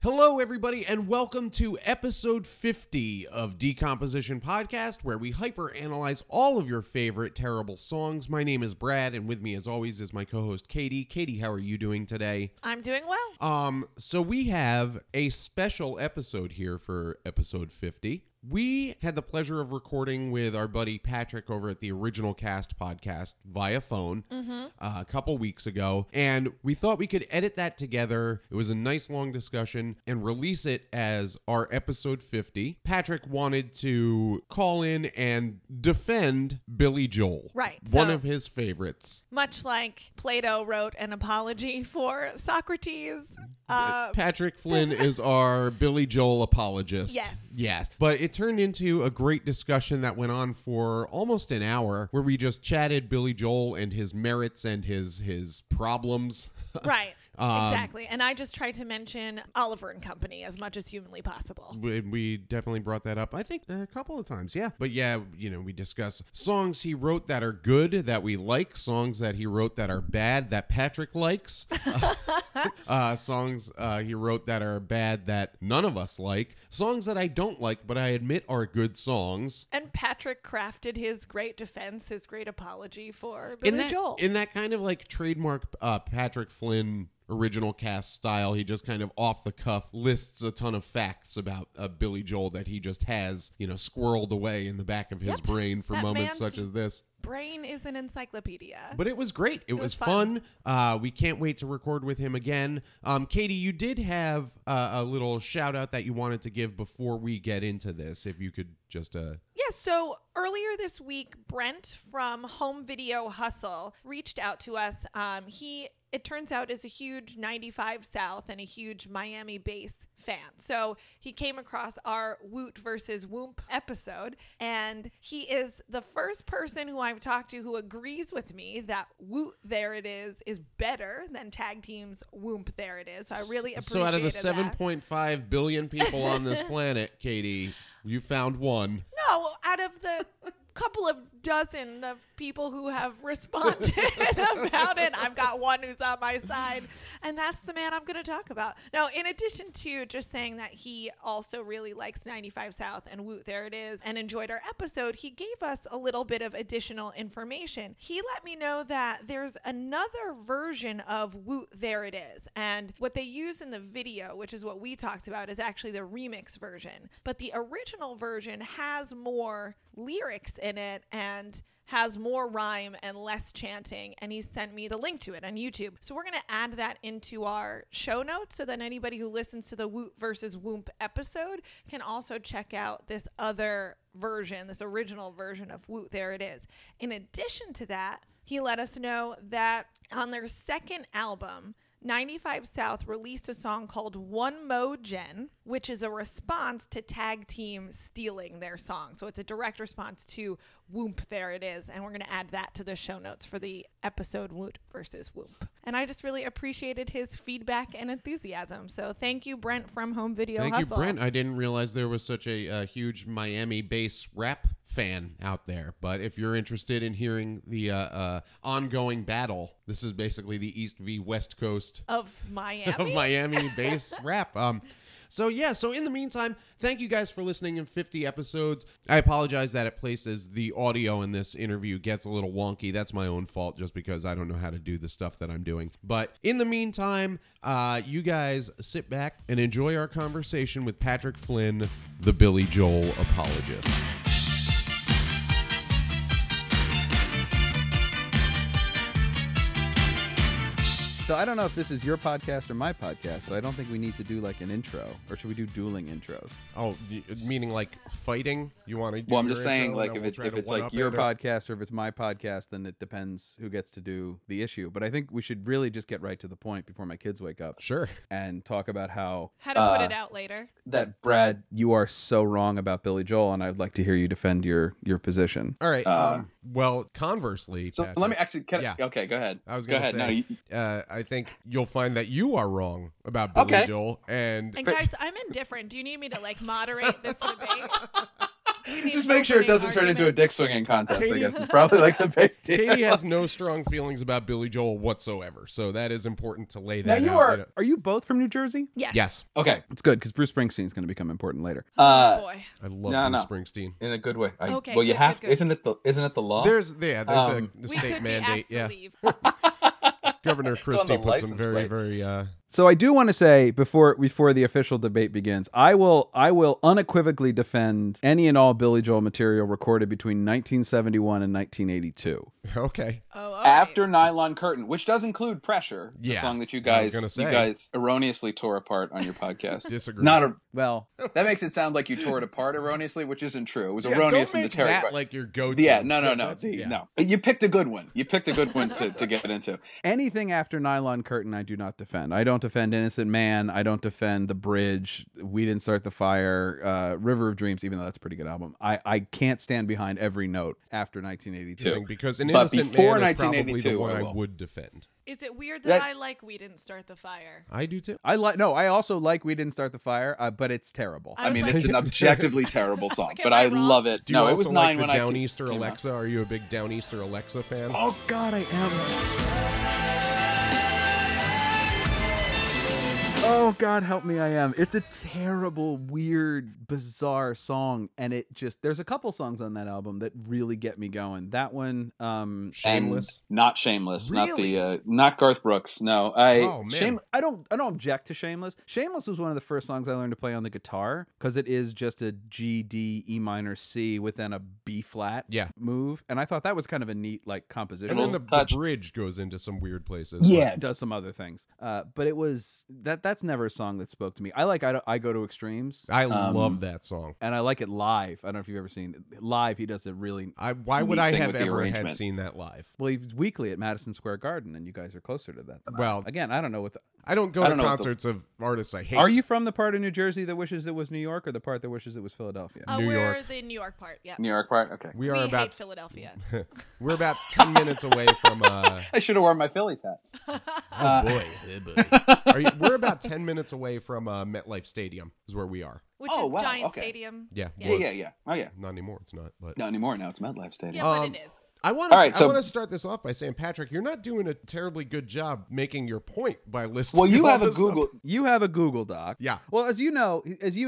Hello, everybody, and welcome to episode 50 of Decomposition Podcast, where we hyper-analyze all of your favorite terrible songs. My name is Brad, and with me, as always, is my co-host, Katie. Katie, how are you doing today? I'm doing well. So we have a special episode here for episode 50. We had the pleasure of recording with our buddy Patrick over at the Original Cast podcast via phone a couple weeks ago, and we thought we could edit that together. It was a nice long discussion and release it as our episode 50. Patrick wanted to call in and defend Billy Joel, Right, one so- of his favorites. Much like Plato wrote an apology for Socrates. Patrick Flynn is our Billy Joel apologist. Yes. But it turned into a great discussion that went on for almost an hour where we just chatted Billy Joel and his merits and his problems. Right. Exactly. And I just tried to mention Oliver and Company as much as humanly possible. We definitely brought that up, I think, a couple of times. Yeah. But yeah, we discuss songs he wrote that are good, that we like, songs that he wrote that are bad, that Patrick likes, songs he wrote that are bad that none of us like, songs that I don't like, but I admit are good songs. And Patrick crafted his great defense, his great apology for Billy Joel. In that kind of like trademark Patrick Flynn Original Cast style, he just kind of off the cuff lists a ton of facts about Billy Joel that he just has, squirreled away in the back of his brain for That moments man's such as this. Brain is an encyclopedia. But it was great. It was fun. We can't wait to record with him again. Katie, you did have a little shout out that you wanted to give before we get into this. If you could just... Yes, so earlier this week, Brent from Home Video Hustle reached out to us. It turns out, is a huge 95 South and a huge Miami bass fan. So he came across our Woot versus Whoomp episode, and he is the first person who I've talked to who agrees with me that Woot There It Is better than Tag Team's Whoomp There It Is. So I really appreciate So out of the that. 7.5 billion people on this planet, Katie, you found one. No, out of the couple of dozen of people who have responded about it, I've got one who's on my side, and that's the man I'm going to talk about. Now, in addition to just saying that he also really likes 95 South and Woot There It Is and enjoyed our episode, he gave us a little bit of additional information. He let me know that there's another version of Woot There It Is, and what they use in the video, which is what we talked about, is actually the remix version, but the original version has more lyrics in it and has more rhyme and less chanting, and he sent me the link to it on YouTube. So we're going to add that into our show notes so that anybody who listens to the Woot versus Whoomp episode can also check out this other version, this original version of Woot There It Is. In addition to that, he let us know that on their second album, 95 South released a song called One Mo Gen, which is a response to Tag Team stealing their song. So it's a direct response to Whoomp There It Is. And we're going to add that to the show notes for the episode Woot versus Whoomp. And I just really appreciated his feedback and enthusiasm. So thank you, Brent from Home Video Hustle. Thank you, Brent. I didn't realize there was such a huge Miami bass rap fan out there. But if you're interested in hearing the ongoing battle, this is basically the East v West Coast of Miami. of Miami bass rap. So in the meantime, thank you guys for listening in 50 episodes. I apologize that at places the audio in this interview gets a little wonky. That's my own fault just because I don't know how to do the stuff that I'm doing. But in the meantime, you guys sit back and enjoy our conversation with Patrick Flynn, the Billy Joel apologist. So I don't know if this is your podcast or my podcast, so I don't think we need to do like an intro, or should we do dueling intros? Oh, meaning like fighting? You want to do Well, I'm your just saying, intro, like, and if then we'll it's try to like one-up your it, or- podcast or if it's my podcast, then it depends who gets to do the issue. But I think we should really just get right to the point before my kids wake up. Sure. And talk about how How to put it out later. that Brad, you are so wrong about Billy Joel, and I'd like to hear you defend your position. All right. Well, conversely, So Patrick, let me actually. Yeah. Okay, go ahead. I was go going to ahead. say, No, I think you'll find that you are wrong about Billy Okay. Joel, and And guys, I'm indifferent. Do you need me to like moderate this debate? We need Just make sure it opening doesn't turn into a arguments. dick swinging contest. I Katie- guess it's probably like the big deal. Katie has no strong feelings about Billy Joel whatsoever, so that is important to lay Now that you out. are you both from New Jersey? Yes. Yes, Okay, it's good because Bruce Springsteen is going to become important later. Oh boy. I love No, Bruce Springsteen. In a good way. Okay, Well, you good, have. good, good. Isn't it the law? There's a We state could mandate. be Yeah, asked to leave. Governor Christie the put some license very plate. So I do want to say before the official debate begins, I will unequivocally defend any and all Billy Joel material recorded between 1971 and 1982. okay. Oh, all After right. Nylon Curtain, which does include Pressure, the Yeah, song that you I was guys gonna say. erroneously tore apart on your podcast. Disagree. Not a Well, that makes it sound like you tore it apart erroneously, which isn't true. It was Yeah, erroneous don't in the make tearing that apart. like your go-to. Yeah, no. That's- See, yeah. no. You picked a good one. You picked a good one to get into. anything after Nylon Curtain, I do not defend. I don't defend Innocent Man. I don't defend The Bridge. We Didn't Start the Fire. River of Dreams, even though that's a pretty good album. I can't stand behind every note after 1982. Interesting, because An But Innocent before Man is probably the 1982, one I I will. would defend. Is it weird That- that I like We Didn't Start the Fire? I do too. I also like We Didn't Start the Fire, but it's terrible. I I was mean, like- it's an objectively terrible song, like, but am I I wrong? love it. Do you No, it also was like 9 the when Downeaster came out. Alexa? Are you a big Downeaster Alexa fan? Oh God, I am. Oh God, help me! I am. It's a terrible, weird, bizarre song, and there's a couple songs on that album that really get me going. That one, Shameless. And not Shameless, Really? not Garth Brooks. No, Oh, man. I don't object to Shameless. Shameless was one of the first songs I learned to play on the guitar because it is just a G, D, E minor, C with then a B flat Yeah. move, and I thought that was kind of a neat composition. And then the touch. bridge goes into some weird places. Yeah, it does some other things. But it was that's never a song that spoke to me. I Go to Extremes, I love that song. and I like it live. I don't know if you've ever seen it. Live. He does a really Why would Neat I thing have with the ever had arrangement. seen that live? well. He was weekly at Madison Square Garden, and you guys are closer to that. Well, Again, I don't know what. I don't go I to don't know what the- concerts of artists I hate. Are you from the part of New Jersey that wishes it was New York, or the part that wishes it was Philadelphia? New We're York. the New York part. Yeah. New York part. Okay, We We are hate about Philadelphia. we're about 10 minutes away from I should have worn my Phillies hat. oh boy. We're about 10 minutes away from MetLife Stadium is where we are. Which Oh, is wow, Giant okay. Stadium. Yeah. Yeah. was. Yeah. Oh yeah. Not anymore. It's not. But Not anymore. Now it's MetLife Stadium. Yeah, but Um, it is. I want All right, I so- want to start this off by saying, Patrick, you're not doing a terribly good job making your point by listing. Well, you all have a this stuff. Google. You have a Google Doc. Yeah. Well, as you know,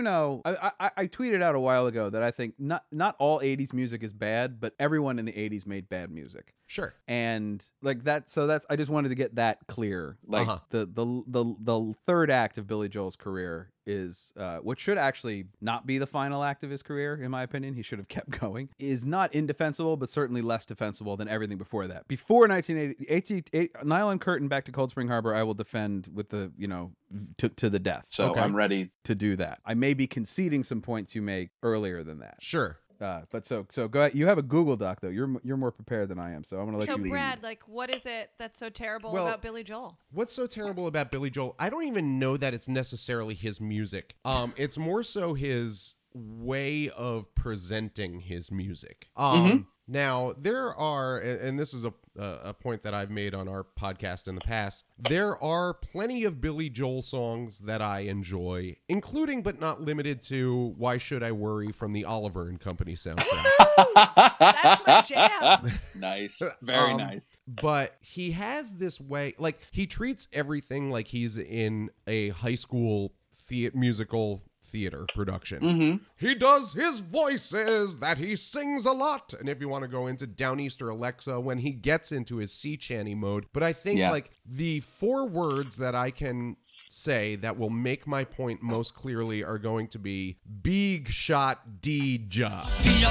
I tweeted out a while ago that I think not all '80s music is bad, but everyone in the '80s made bad music, Sure. and like that. So that's I just wanted to get that clear. Like Uh-huh. the third act of Billy Joel's career is what should actually not be the final act of his career, in my opinion. He should have kept going. Is not indefensible, but certainly less defensible than everything before that. Before 1980, Nylon Curtain back to Cold Spring Harbor, I will defend with the to the death. So Okay. I'm ready. to do that. I may be conceding some points you make earlier than that. Sure. But so go ahead. You have a Google Doc though. You're more prepared than I am, so I'm gonna let So you lead. Brad, like, what is it that's so terrible Well- about Billy Joel? What's so terrible about Billy Joel? I don't even know that it's necessarily his music. It's more so his way of presenting his music. Now, there are, and this is a point that I've made on our podcast in the past, there are plenty of Billy Joel songs that I enjoy, including but not limited to Why Should I Worry from the Oliver and Company soundtrack. That's my jam. Nice. Very Um, nice. But he has this way, like, he treats everything like he's in a high school musical theater production. He does his voices that he sings a lot. And if you want to go into Downeaster Alexa, when he gets into his sea chanty mode. But I think Yeah. like the 4 words that I can say that will make my point most clearly are going to be big shot DJ.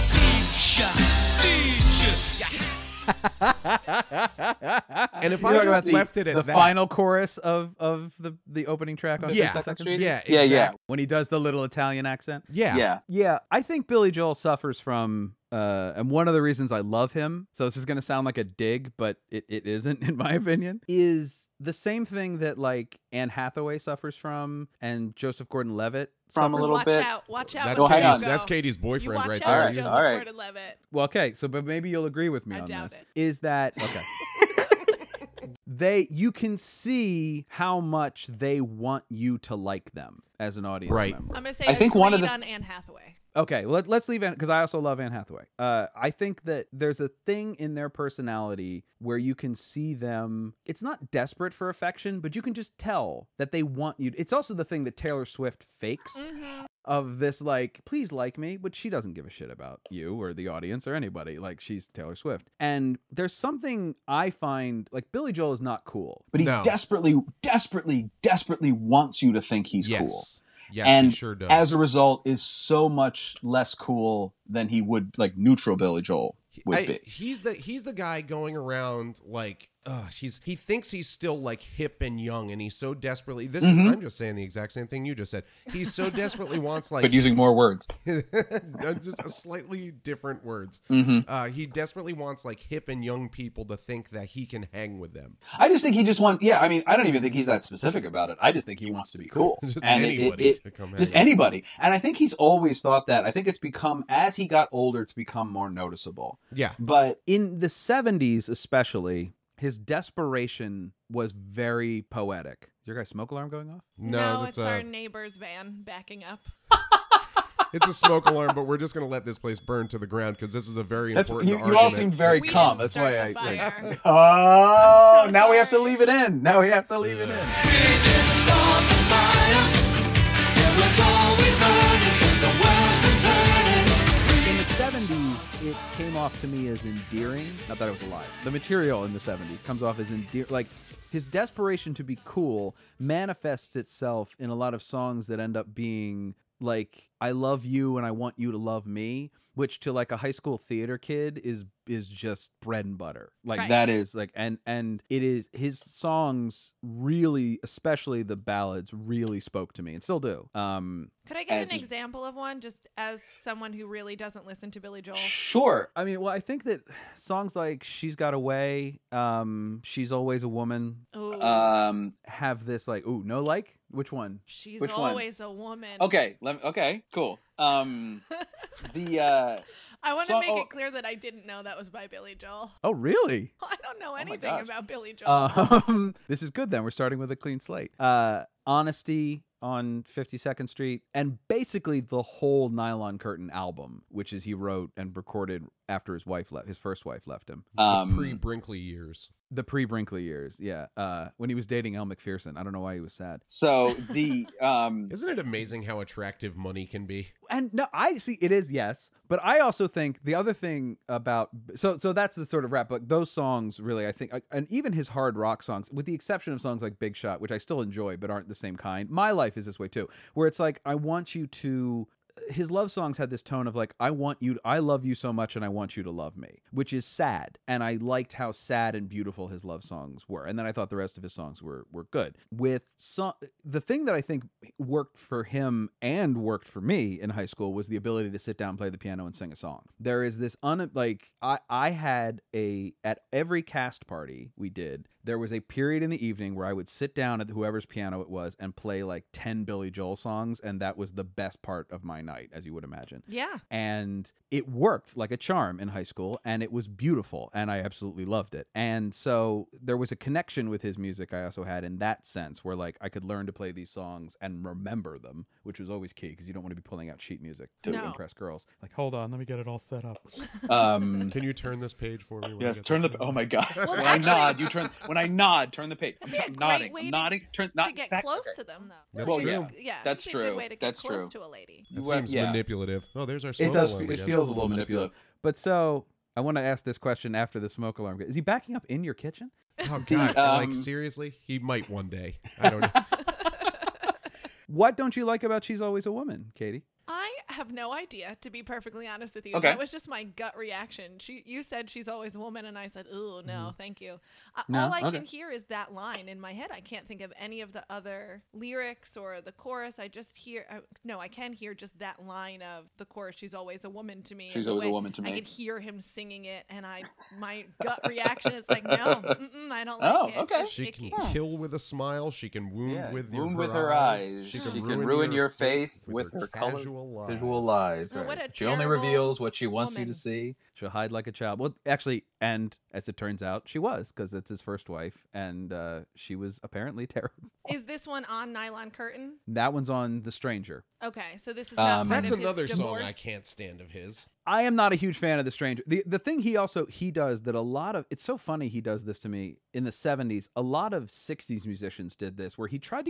And if I You're talking just about left it at the that, final chorus of the opening track on Yeah. 52nd Street? yeah, Yeah, exactly. When he does the little Italian accent. Yeah. Yeah. Yeah, I think Billy Joel suffers from, and one of the reasons I love him, so this is going to sound like a dig, but it isn't, in my opinion, is the same thing that like Anne Hathaway suffers from and Joseph Gordon-Levitt From a suffers little watch bit. out. Watch out. That's, Well, with hang where on. you go. That's Katie's You boyfriend watch right out, there. All right, Joseph all right. Gordon-Levitt. Well, okay, so but maybe you'll agree with me I on doubt this. it. Is that You can see how much they want you to like them as an audience Right. member. I'm gonna say I think one of agreed the- on Anne Hathaway. Okay, let's leave Anne, because I also love Anne Hathaway. I think that there's a thing in their personality where you can see them. It's not desperate for affection, but you can just tell that they want you. It's also the thing that Taylor Swift fakes of this, like, please like me, but she doesn't give a shit about you or the audience or anybody. Like, she's Taylor Swift. And there's something I find, like, Billy Joel is not cool. But he No. desperately wants you to think he's Yes. cool. Yes, And he sure does. as a result, is so much less cool than he would, like, neutral Billy Joel would be. He's the guy going around like he thinks he's still like hip and young, and he's so desperately I'm just saying the exact same thing you just said. He so desperately wants like But using more words. just a slightly different words. He desperately wants like hip and young people to think that he can hang with them. I just think he just wants, I mean, I don't even think he's that specific about it. I just think he wants to be cool. Just And anybody to come hang just with. anybody. And I think he's always thought that. I think it's become, as he got older, it's become more noticeable. Yeah. But In the 70s, especially, his desperation was very poetic. Is your guys' smoke alarm going off? No, it's our neighbor's van backing up. it's a smoke alarm, but we're just going to let this place burn to the ground because this is a very important you argument. all seem very We calm. didn't That's why start the I. fire. Oh, I'm so now we have to sorry. leave it in. Now we have to leave it in. In the 70s, it came off to me as endearing. Not that I was alive. The material in the 70s comes off as endearing. Like, his desperation to be cool manifests itself in a lot of songs that end up being like, I love you and I want you to love me, which to like a high school theater kid is just bread and butter. Like Right. that is like, and it is, his songs really, especially the ballads, really spoke to me and still do. Could I get As an you- example of one, just as someone who really doesn't listen to Billy Joel? Sure. I mean, well, I think that songs like "She's Got Away," "She's Always a Woman" Ooh, have this like, ooh, no, like which one? she's which one? always a woman. Okay. Okay. Cool. The I want to So- make oh. it clear that I didn't know that was by Billy Joel. Oh, really? I don't know my anything gosh. about Billy Joel. This is good then. We're starting with a clean slate. Honesty on 52nd Street, and basically the whole Nylon Curtain album, which is he wrote and recorded after his first wife left him. Pre-Brinkley years. The pre-Brinkley years, yeah. When he was dating Elle Macpherson. I don't know why he was sad. so the Isn't it amazing how attractive money can be? And no, I see it is, yes. But I also think the other thing about so that's the sort of rap, but those songs really, I think, and even his hard rock songs, with the exception of songs like Big Shot, which I still enjoy but aren't the same kind. My Life is this way too, where it's like, I want you to. His love songs had this tone of like, I love you so much and I want you to love me, which is sad. And I liked how sad and beautiful his love songs were. And then I thought the rest of his songs were good. The thing that I think worked for him and worked for me in high school was the ability to sit down, play the piano, and sing a song. There is this I had at every cast party we did, there was a period in the evening where I would sit down at whoever's piano it was and play like 10 Billy Joel songs, and that was the best part of my night, as you would imagine. Yeah. And it worked like a charm in high school, and it was beautiful, and I absolutely loved it. And so there was a connection with his music I also had in that sense, where like I could learn to play these songs and remember them, which was always key, because you don't want to be pulling out sheet music to No. impress girls. Like, hold on, let me get it all set up. Can you turn this page for me? when I yes, get turn that? the. Oh my god! Well, when actually- I nod, you turn. When I nod, turn the page. I'm That'd be a nodding. great way I'm to- nodding. Turn. To Not get back. close to them, though. That's Well, true. Yeah, That's it'd be a true. good way to get That's close true. to a lady. That Well, seems yeah. manipulative. Oh, there's our It smoke does. alarm It again. feels a little manipulative. But so I want to ask this question after the smoke alarm. Is he backing up in your kitchen? Oh God! Like seriously, he might one day. I don't know. What don't you like about She's Always a Woman, Katie? I have no idea, to be perfectly honest with you. Okay. That was just my gut reaction. You said she's always a woman, and I said, "Ooh, no, thank you." No? All I Okay. can hear is that line in my head. I can't think of any of the other lyrics or the chorus. I just hear. I can hear just that line of the chorus. She's always a woman to me. She's and the always a way woman to me. I could hear him singing it, and my gut reaction is like, no, I don't like Oh, it. okay. It's She icky. can kill with a smile. She can wound Yeah, with wound her with her eyes. She She can can ruin your faith with her casual her Evil lies. Oh, what a She only terrible reveals what she wants you woman. to see. She'll hide like a child. Well, actually, and as it turns out, she was, because it's his first wife, and she was apparently terrible. Is this one on Nylon Curtain? That one's on The Stranger. Okay, so this is not part That's of his another song divorce. I can't stand of his. I am not a huge fan of The Stranger. The thing he does that a lot of, it's so funny he does this to me, in the 70s, a lot of 60s musicians did this, where he tried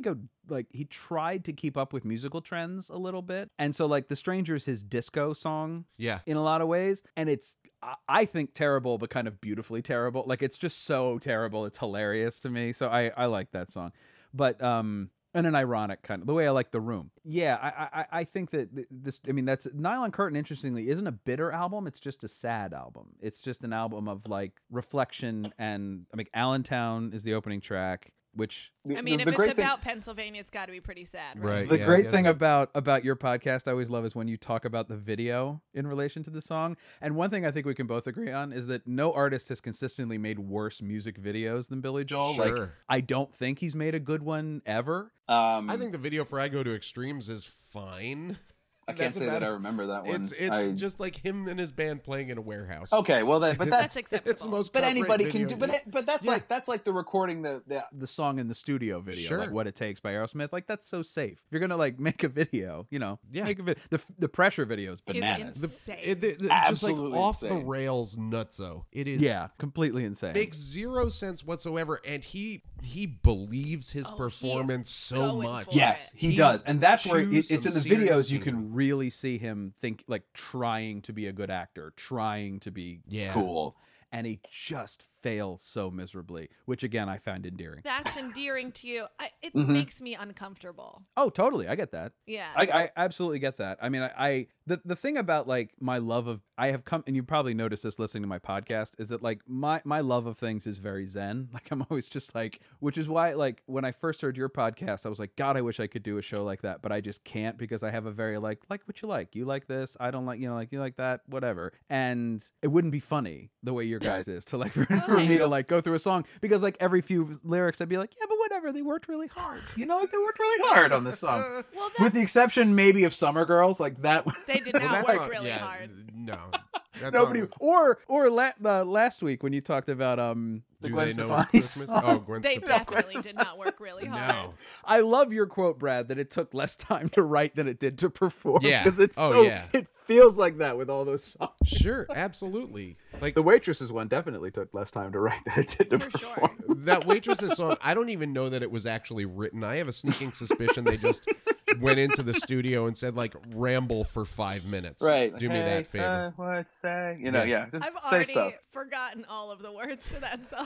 to keep up with musical trends a little bit. And so like The Stranger is his disco song Yeah. in a lot of ways. And it's, I think, terrible, but kind of beautifully terrible. Like, it's just so terrible. It's hilarious to me. So I like that song. But, and an ironic kind of, the way I like The Room. Yeah, I think that this, I mean, that's, Nylon Curtain, interestingly, isn't a bitter album. It's just a sad album. It's just an album of like reflection, and I mean, Allentown is the opening track, which, I mean, if it's great about Pennsylvania, it's got to be pretty sad, right? Right. the yeah, great yeah. thing about your podcast I always love is when you talk about the video in relation to the song. And one thing I think we can both agree on is that no artist has consistently made worse music videos than Billy Joel. Like, Sure. I don't think he's made a good one ever. I think the video for I Go to Extremes is fine. I can't That's say about that I as- remember that one. It's just like him and his band playing in a warehouse. Okay, well, but That's that's acceptable. It's the most but cut-rate anybody can video. do. But that's Yeah. like the recording The song in the studio video, Sure. like What It Takes by Aerosmith, like that's so safe. If you're gonna like make a video, Yeah. make a video. The pressure video is Is bananas. insane. Just like Absolutely off the insane. rails nutso. It is. Yeah, completely insane. Makes zero sense whatsoever, and he believes his Oh, he is performance so going much. for Yes, it. he He does, and that's where chews it's in some the serious videos. You scenery. can really see him think, like, trying to be a good actor, trying to be Yeah. cool, and he just fails so miserably. Which again, I find endearing. That's endearing to you. It Mhm. makes me uncomfortable. Oh, totally, I get that. Yeah. I absolutely get that. I mean, the thing about like my love of, I have come, and you probably noticed this listening to my podcast, is that like my love of things is very zen. Like I'm always just like, which is why like when I first heard your podcast, I was like, God, I wish I could do a show like that, but I just can't, because I have a very like what you like this, I don't like, like you like that, whatever. And it wouldn't be funny the way your guys is to like for me to like go through a song, because like every few lyrics I'd be like, yeah, but whatever, they worked really hard. Like they worked really hard on this song. Well, With the exception maybe of Summer Girls, like that. they did Well, not that's work not- really yeah, hard. No. That's Nobody, not- or last week when you talked about The Do Gwen they know Stefani it's Christmas? song. Oh, Gwen They Stefani. definitely did not work really hard. No. I love your quote, Brad, that it took less time to write than it did to perform. Yeah. because it's Oh, so yeah. it feels like that with all those songs. Sure, absolutely. Like The Waitresses one definitely took less time to write than it did to For sure. perform. that Waitress's song, I don't even know that it was actually written. I have a sneaking suspicion they just went into the studio and said like ramble for 5 minutes. right. Do me that favor. What say? Yeah. Just I've say already stuff. forgotten all of the words to that song.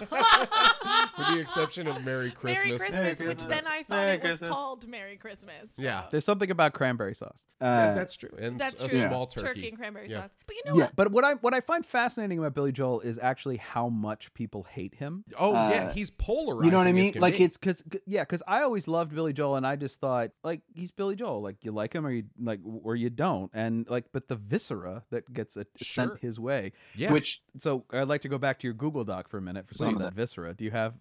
With the exception of Merry Christmas. Merry Christmas, Merry which Christmas. then I thought Merry it was Christmas. called Merry Christmas. so- Yeah. There's something about cranberry sauce. That's true. And That's a true. small turkey. Turkey and cranberry Yeah. sauce. But you know Yeah, what? but what I find fascinating about Billy Joel is actually how much people hate him. Oh, yeah. Uh, He's polarizing. You know what I as mean? can Like be. it's because I always loved Billy Joel, and I just thought like he's Billy Joel. Like you like him or you like or you don't, and like but the viscera that gets Sure. sent his way. Yeah. Which So I'd like to go back to your Google Doc for a minute for some of Please. that viscera. Do you have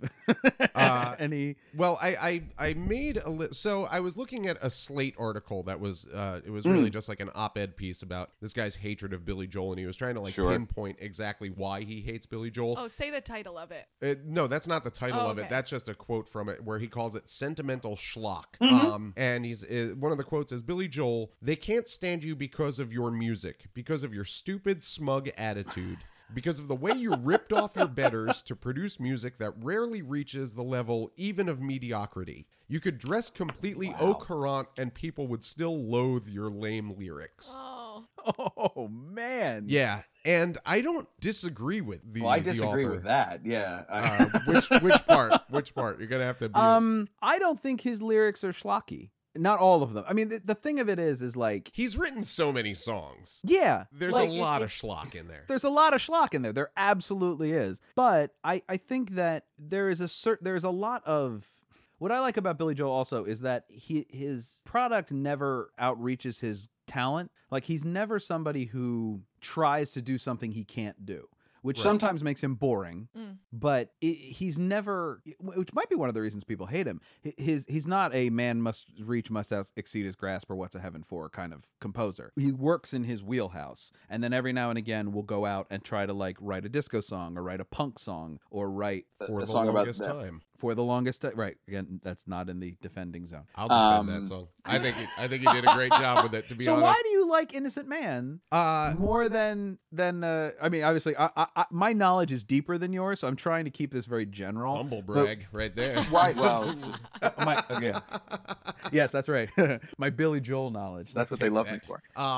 any? Well, I made so I was looking at a Slate article that was it was really just like an op-ed piece about this guy's hatred of Billy Joel, and he was trying to like Sure. pinpoint exactly why he hates Billy Joel. Oh, say the title of it. No, that's not the title Oh, of it. okay. That's just a quote from it where he calls it sentimental schlock. Mm-hmm. And he's one of the quotes is Billy Joel, they can't stand you because of your music, because of your stupid, smug attitude. Because of the way you ripped off your betters to produce music that rarely reaches the level even of mediocrity. You could dress completely au courant and people would still loathe your lame lyrics. Oh. Oh man! Yeah, and I don't disagree with the well, I the disagree author. with that. Yeah. Which part? Which part? You're gonna have to be. I don't think his lyrics are schlocky. Not all of them. I mean, the thing of it is like, He's written so many songs. yeah, There's like, a lot of schlock in there. There's a lot of schlock in there. There absolutely is. But I think that there's a lot of what I like about Billy Joel also is that his product never outreaches his talent. Like he's never somebody who tries to do something he can't do. which Right. sometimes makes him boring. Mm. But he's never, which might be one of the reasons people hate him. He's not a man must exceed his grasp or what's a heaven for kind of composer. He works in his wheelhouse, and then every now and again will go out and try to like write a disco song or write a punk song or write For a the song about longest that. time. for the longest time. Right. Again, that's not in the defending zone. I'll defend that Um, song. I think he did a great job with it, to be So honest. why do you like Innocent Man more than I mean, obviously my knowledge is deeper than yours, so I'm trying to keep this very general. humble brag right there. Why? Well, Okay. Yes, that's right. My Billy Joel knowledge. that's what they love me for.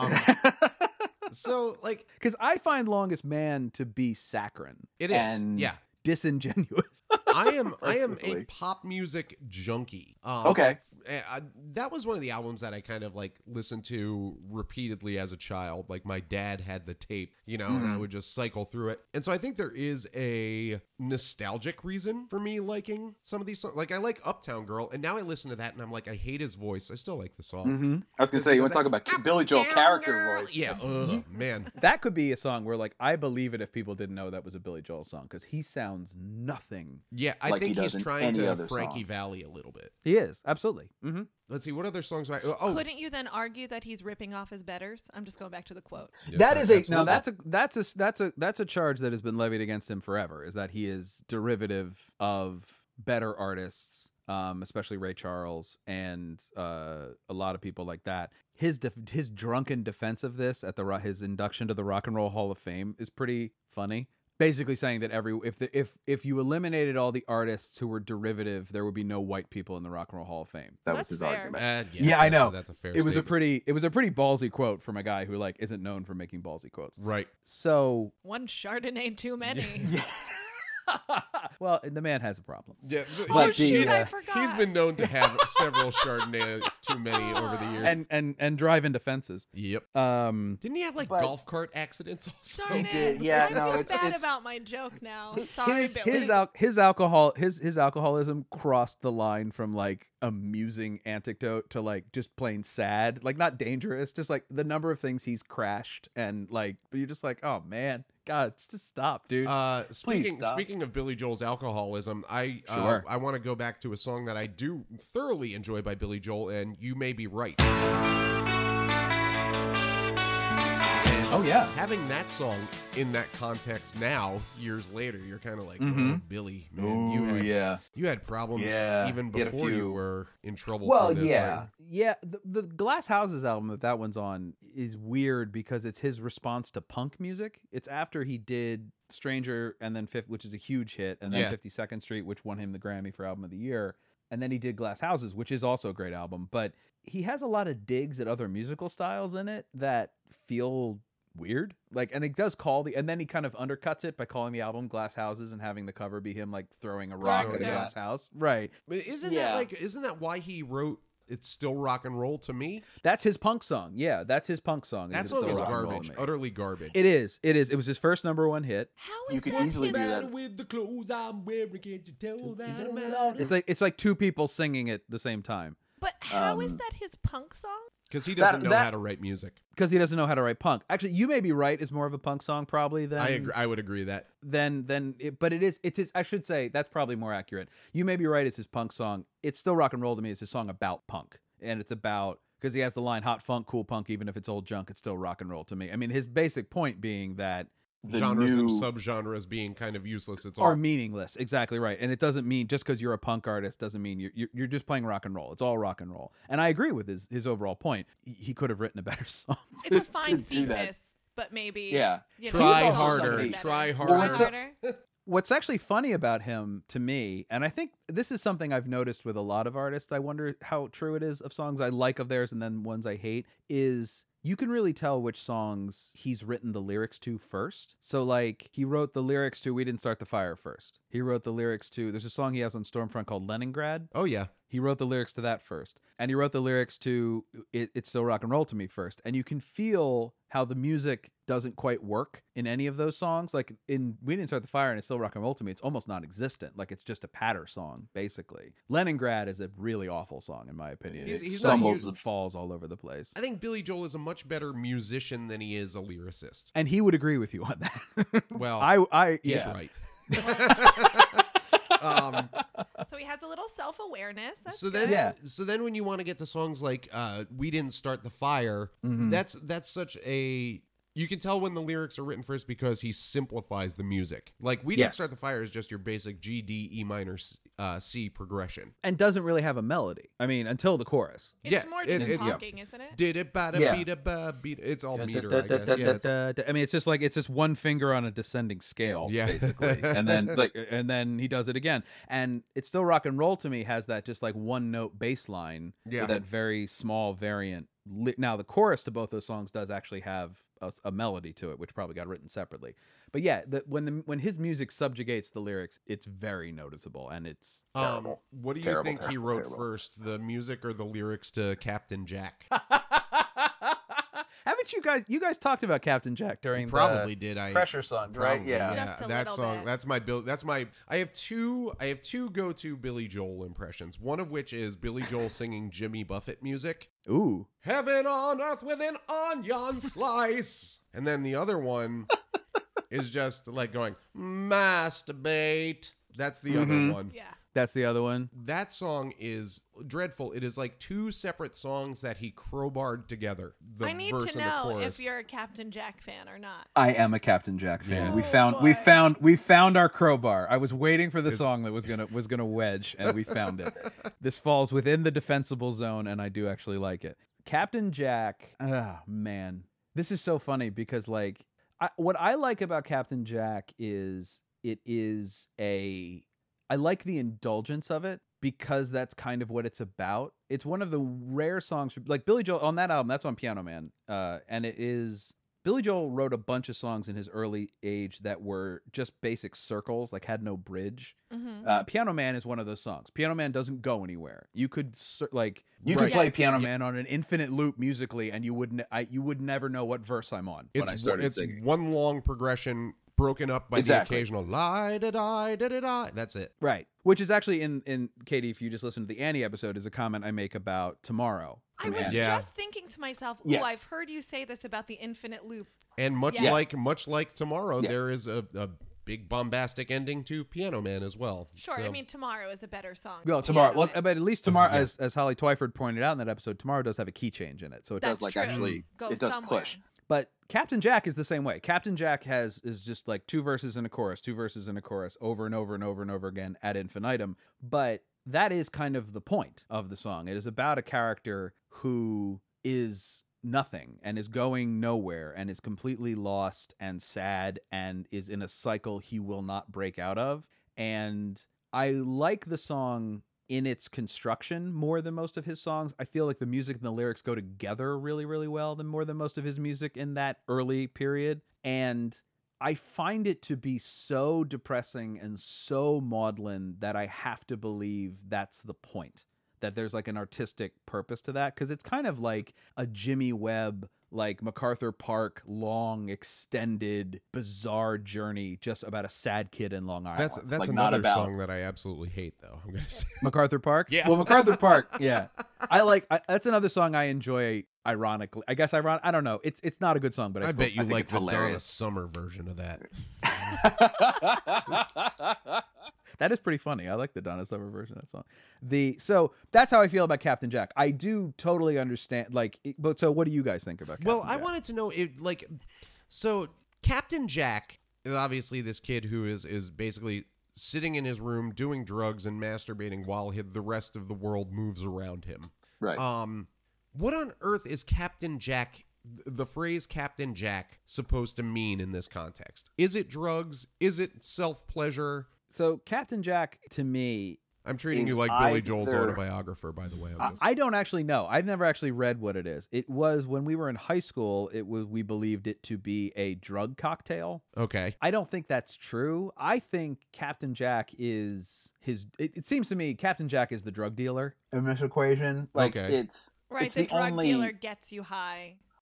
So like Because I find Longest Man to be saccharine, it is. And- Yeah. disingenuous. I am a Perfectly. pop music junkie. Okay. That was one of the albums that I kind of like listened to repeatedly as a child. Like my dad had the tape, and I would just cycle through it. And so I think there is a nostalgic reason for me liking some of these songs. Like I like Uptown Girl, and now I listen to that and I'm like, I hate his voice. I still like the song. I was gonna say, you want to talk about Billy Joel character voice? Yeah, man. That could be a song where, like, I believe it if people didn't know that was a Billy Joel song, because he sounds nothing. Yeah, I Like he think he's does in trying any to other Frankie song. Valley a little bit. He is absolutely. Let's see, what other songs? Oh, Couldn't you then argue that he's ripping off his betters? I'm just going back to the quote. yes, That is a absolutely. now that's a charge that has been levied against him forever. Is that he is derivative of better artists, especially Ray Charles and a lot of people like that. His drunken defense of this at his induction to the Rock and Roll Hall of Fame is pretty funny. Basically saying that if you eliminated all the artists who were derivative, there would be no white people in the Rock and Roll Hall of Fame. That That's was his fair. argument. Yeah, I know. That's a fair. It was statement. a pretty ballsy quote from a guy who like isn't known for making ballsy quotes. Right. So, One Chardonnay too many. well, the man has a problem. Yeah, Oh, But shoot, the, I uh, forgot. he's been known to have several Chardonnays too many over the years. And drive into fences. Yep. Didn't he have like But- golf cart accidents also? Darn He did, it. yeah, I no, feel it's- bad it's- about my joke now. Sorry, Billy. his alcoholism crossed the line from like amusing anecdote to like just plain sad, like not dangerous, just like the number of things he's crashed and like, but you're just like, oh man, God, just stop, dude. Speaking stop. speaking of Billy Joel's alcoholism, I Sure. I want to go back to a song that I do thoroughly enjoy by Billy Joel, and You May Be Right. Oh, yeah. Having that song in that context now, years later, you're kind of like, Mhm. oh, Billy, man, you had problems Yeah. even He had a before you few- were in trouble. Well, for this. yeah. Yeah, the Glass Houses album that one's on is weird because it's his response to punk music. It's after he did Stranger and then which is a huge hit, and then Yeah. 52nd Street, which won him the Grammy for Album of the Year. And then he did Glass Houses, which is also a great album. But he has a lot of digs at other musical styles in it that feel weird. Like, and it does and then he kind of undercuts it by calling the album Glass Houses and having the cover be him like throwing a rock at a Rockstar. glass house. Right. But isn't Yeah. that why he wrote It's Still Rock and Roll to Me? That's his punk song. Yeah, that's his punk song. That It's song Still is Rock and Roll to garbage, Me. utterly garbage. It is. It was his first #1 hit. How You is could that easily his... do that. With the clothes I'm wearing, can't you tell that I'm out? It's like two people singing at the same time But how is that his punk song? Because he doesn't know that- how to write music. because he doesn't know how to write punk. Actually, You May Be Right is more of a punk song probably than I agree. I would agree that. but it's his. I should say that's probably more accurate. You May Be Right is his punk song. It's Still Rock and Roll to Me is his song about punk, and it's about. Because he has the line "hot funk, cool punk, even if it's old junk, it's still rock and roll to me." I mean, his basic point being that The Genres and new subgenres being kind of useless. It's all are meaningless. Exactly right. And it doesn't mean just because you're a punk artist doesn't mean you're just playing rock and roll. It's all rock and roll. And I agree with his overall point. He could have written a better song. It's a fine do that. thesis, but maybe Yeah. you know, Try it's also harder. something better. Try Try harder. harder. What's actually funny about him to me, and I think this is something I've noticed with a lot of artists, I wonder how true it is of songs I like of theirs and then ones I hate, is you can really tell which songs he's written the lyrics to first. So like he wrote the lyrics to We Didn't Start the Fire first. He wrote the lyrics to, there's a song he has on Stormfront called Leningrad. Oh yeah. He wrote the lyrics to that first. And he wrote the lyrics to It's Still Rock and Roll to Me first. And you can feel how the music doesn't quite work in any of those songs. Like in We Didn't Start the Fire and It's Still Rock and Roll to Me, it's almost non-existent. Like it's just a patter song, basically. Leningrad is a really awful song, in my opinion. He's It not stumbles used- and falls all over the place. I think Billy Joel is a much better musician than he is a lyricist. And he would agree with you on that. Well, he's he's right. So he has a little self-awareness. That's So then, good. so then, when you want to get to songs like "We Didn't Start the Fire," that's such a. You can tell when the lyrics are written first because he simplifies the music. Like "We Didn't Yes. Start the Fire" is just your basic G, D, E minor, C progression. And doesn't really have a melody. I mean, until the chorus. It's more just it's- talking, isn't it? Did it bada Yeah. beat a ba beat. It's all meter, da, I da, guess. da, Yeah, da, it's- I mean, it's just one finger on a descending scale, Yeah. basically. And then And then he does it again. And It's Still Rock and Roll to Me has that just like one note bass line Yeah. with that very small variant. Now, the chorus to both those songs does actually have a melody to it, which probably got written separately. But yeah, when his music subjugates the lyrics, it's very noticeable, and it's Terrible. What do you Terrible, think he terrible, wrote terrible. first, the music or the lyrics to Captain Jack? Haven't you guys talked about Captain Jack during Probably did. I Pressure Song, right? Probably, Yeah. Just a that little song. bit. That's my Bill. That's my. I have two go-to Billy Joel impressions. One of which is Billy Joel singing Jimmy Buffett music. Ooh. Heaven on earth with an onion slice. And then the other one is just like going masturbate. That's the other one. Yeah. That's the other one. That song is dreadful. It is like two separate songs that he crowbarred together. The I need verse to and the know chorus. if you're a Captain Jack fan or not. I am a Captain Jack fan. Yeah. We Oh, found our crowbar. I was waiting for the song that was gonna wedge, and we found it. This falls within the defensible zone, and I do actually like it. Captain Jack. Ah, man, this is so funny because like what I like about Captain Jack is I like the indulgence of it because that's kind of what it's about. It's one of the rare songs, like Billy Joel on that album, that's on Piano Man. And it is, Billy Joel wrote a bunch of songs in his early age that were just basic circles, like had no bridge. Piano Man is one of those songs. Piano Man doesn't go anywhere. You could you could play Yes. Piano Man on an infinite loop musically, and you would never know what verse I'm on when I started It's singing. one long progression broken up by Exactly. the occasional lie da da da da da. That's it. Right. Which is actually in Katie, if you just listen to the Annie episode, is a comment I make about Tomorrow. I from was Annie. Yeah. just thinking to myself, Yes. I've heard you say this about the infinite loop. And much Yes. like Tomorrow, Yeah. there is a big bombastic ending to Piano Man as well. Sure, So- I mean, Tomorrow is a better song. Well, than Tomorrow. Piano Well, Man. but at least Tomorrow, as Holly Twyford pointed out in that episode, Tomorrow does have a key change in it, so it That's does. like true. actually Go it does somewhere. push. But Captain Jack is the same way. Captain Jack is just like two verses and a chorus, two verses and a chorus, over and over and over and over again ad infinitum. But that is kind of the point of the song. It is about a character who is nothing and is going nowhere and is completely lost and sad and is in a cycle he will not break out of. And I like the song in its construction more than most of his songs. I feel like the music and the lyrics go together really, really well more than most of his music in that early period. And I find it to be so depressing and so maudlin that I have to believe that's the point. That there's like an artistic purpose to that, because it's kind of like a Jimmy Webb, like MacArthur Park, long, extended, bizarre journey just about a sad kid in Long Island. That's Like, not another about- song that I absolutely hate, though. I'm gonna say. MacArthur Park? Yeah. Well, MacArthur Park, yeah. That's another song I enjoy, ironically. I guess I don't know. It's not a good song, but I I still bet you think like it's the Donna hilarious. Summer version of that. That is pretty funny. I like the Donna Summer version of that song. So that's how I feel about Captain Jack. I do totally understand. But so what do you guys think about Captain Well, Jack? I wanted to know so Captain Jack is obviously this kid who is basically sitting in his room doing drugs and masturbating while the rest of the world moves around him. Right. What on earth is Captain Jack, the phrase Captain Jack, supposed to mean in this context? Is it drugs? Is it self-pleasure? So Captain Jack, to me, I'm treating Is you like Billy either- Joel's autobiographer, by the way. I don't actually know. I've never actually read what it is. It was when we were in high school, we believed it to be a drug cocktail. Okay. I don't think that's true. I think Captain Jack is it seems to me Captain Jack is the drug dealer in this equation. Like Okay. it's Right, it's the the drug only, dealer gets you high.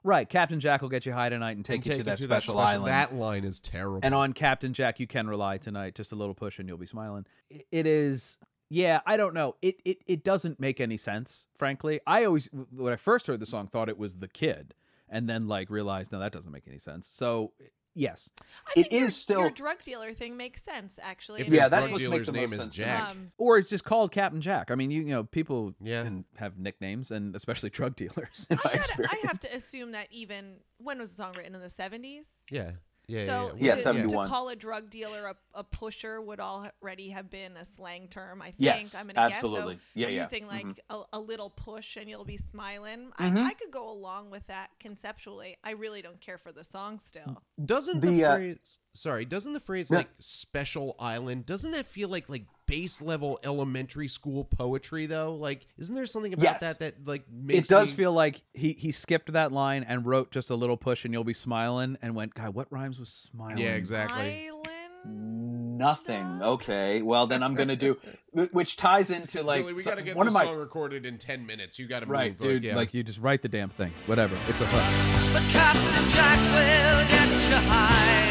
Right, Captain Jack will get you high tonight and take you to that special island. That line is terrible. And on Captain Jack, you can rely tonight. Just a little push and you'll be smiling. It is, yeah, I don't know. It doesn't make any sense, frankly. I always, when I first heard the song, thought it was The Kid, and then like realized, no, that doesn't make any sense. So, yes. I think is still your drug dealer thing makes sense, actually. If And his Yeah, that drug would make dealer's the name most is sense. Jack. Or it's just called Captain Jack. I mean, you know, people Yeah. can have nicknames, and especially drug dealers, in my I experience. have to assume that even when was the song written, in the 70s? Yeah. Yeah. So Yeah, to 71. call a drug dealer a pusher would already have been a slang term, I think. Yes, I'm gonna absolutely. Guess. So Yeah, yeah. using like a little push and you'll be smiling. Mhm. I could go along with that conceptually. I really don't care for the song still. Doesn't The, the phrase doesn't the phrase Yeah. like special island, doesn't that feel like base level elementary school poetry though? Like, isn't there something about Yes. that like makes It does me- feel like he skipped that line and wrote just a little push and you'll be smiling and went, God, what rhymes with smiling? Yeah, exactly. Island. Nothing. Okay. Well, then I'm gonna do, which ties into like Really, we got to get one this of my. song recorded in 10 minutes. You got to Right, move. dude. yeah. Like you just write the damn thing. Whatever. It's a hook. But Captain Jack will get you high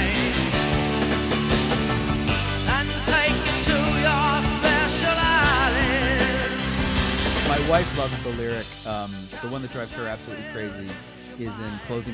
tonight and take you to your special island. My wife loves the lyric. The one that drives her absolutely crazy is in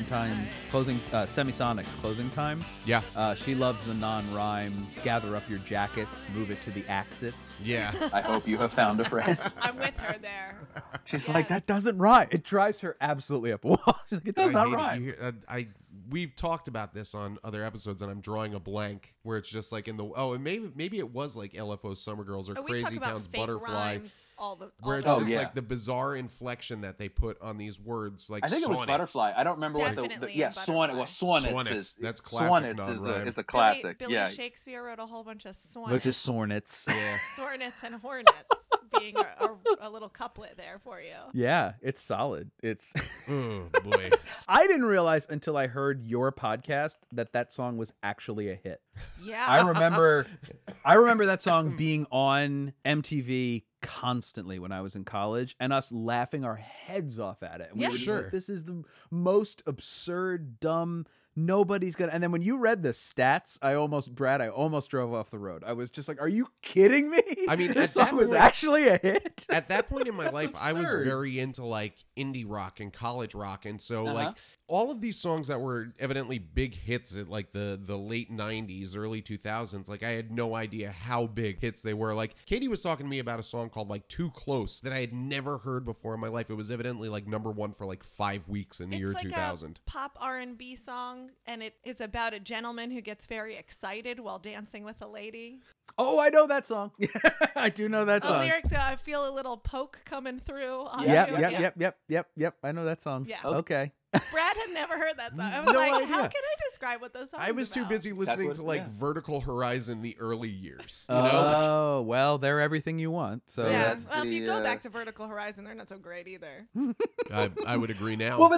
Semisonic's Closing Time. yeah. She loves the non-rhyme, gather up your jackets, move it to the axits. Yeah. I hope you have found a friend. I'm with her there. She's Yeah. like, that doesn't rhyme. It drives her absolutely up a wall. She's like, it does I not hate it. rhyme. You hear- we've talked about this on other episodes, and I'm drawing a blank where it's just like in the and maybe it was like LFO Summer Girls or Oh, we talk Crazy about Town's fake Butterfly, rhymes all the where it's time. just yeah. like the bizarre inflection that they put on these words. Like I think it was sonnets. Butterfly. I don't remember what Definitely the yeah in sonnet. Well, Butterfly. sonnets. Sonnets. Is, That's classic Sonnets non-rhyme. is a classic. Billy yeah. Shakespeare wrote a whole bunch of Which is sonnets. sonnets. Yeah. Sonnets and hornets being a little couplet there for you. Yeah, it's solid. It's. Oh boy. I didn't realize until I heard your podcast that song was actually a hit. Yeah. I remember that song being on MTV constantly when I was in college and us laughing our heads off at it. And we Yeah. were just Sure. like, this is the most absurd, dumb, nobody's gonna. And then when you read the stats, I almost drove off the road. I was just like, are you kidding me? I mean, this at that song was point- actually a hit. At that point in my That's life, I was absurd. very into like indie rock and college rock, and so Uh-huh. like all of these songs that were evidently big hits at like the late 90s, early 2000s, like I had no idea how big hits they were. Like Katie was talking to me about a song called like Too Close that I had never heard before in my life. It was evidently like #1 for like 5 weeks in the year It's like 2000. a pop R&B song, and it is about a gentleman who gets very excited while dancing with a lady. Oh, I know that song. I do know that The song. lyrics, I feel a little poke coming through. On Yep, you. yep. I know that song. Yeah. Okay. Brad had never heard that song. I was No like, idea. how can I describe what the song I was too about? busy listening what- to like yeah. Vertical Horizon the early years. You know? Oh, well, they're everything you want. So Yeah, that's well, if you go the, back to Vertical Horizon, they're not so great either. I would agree now. Well, but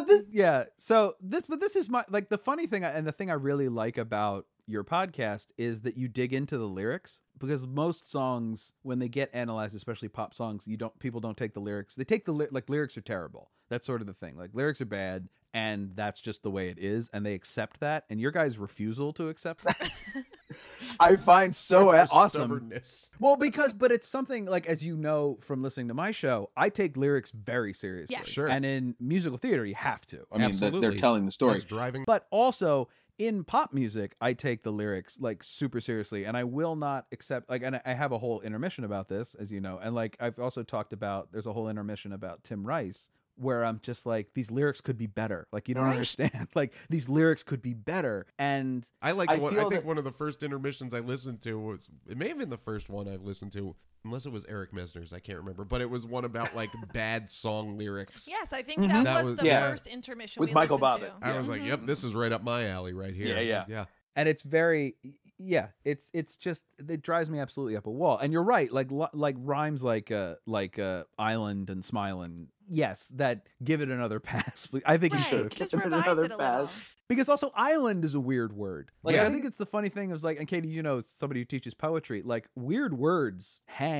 this is my like the funny thing and the thing I really like about your podcast is that you dig into the lyrics, because most songs when they get analyzed, especially pop songs, people don't take the lyrics. They take lyrics are terrible. That's sort of the thing. Like lyrics are bad and that's just the way it is, and they accept that, and your guys' refusal to accept that I find so That's our awesome. stubbornness. Well, but it's something like, as you know from listening to my show, I take lyrics very seriously. Yeah. Sure. And in musical theater, you have to. I mean, Absolutely. they're telling the story. That's driving. But also in pop music, I take the lyrics like super seriously, and I will not accept like. And I have a whole intermission about this, as you know, and like I've also talked about. There's a whole intermission about Tim Rice, where I'm just like, these lyrics could be better. Like, you don't Right. understand. Like, these lyrics could be better. And I like I the one. I feel think that- one of the first intermissions I listened to was. It may have been the first one I've listened to, unless it was Eric Mesner's. I can't remember, but it was one about like bad song lyrics. Yes, I think Mhm. that was the Yeah. first intermission With we Michael listened Bobbitt. to. I was like, "Yep, this is right up my alley, right here." Yeah. and it's very, yeah, it's just, it drives me absolutely up a wall. And you're right, like rhymes like island and smilin'. Yes, that give it another pass. I think you should Right, have. just Give it revise another it a little. pass. Because also island is a weird word. Like, Yeah. I think it's the funny thing is like, and Katie, you know, somebody who teaches poetry, like weird words hang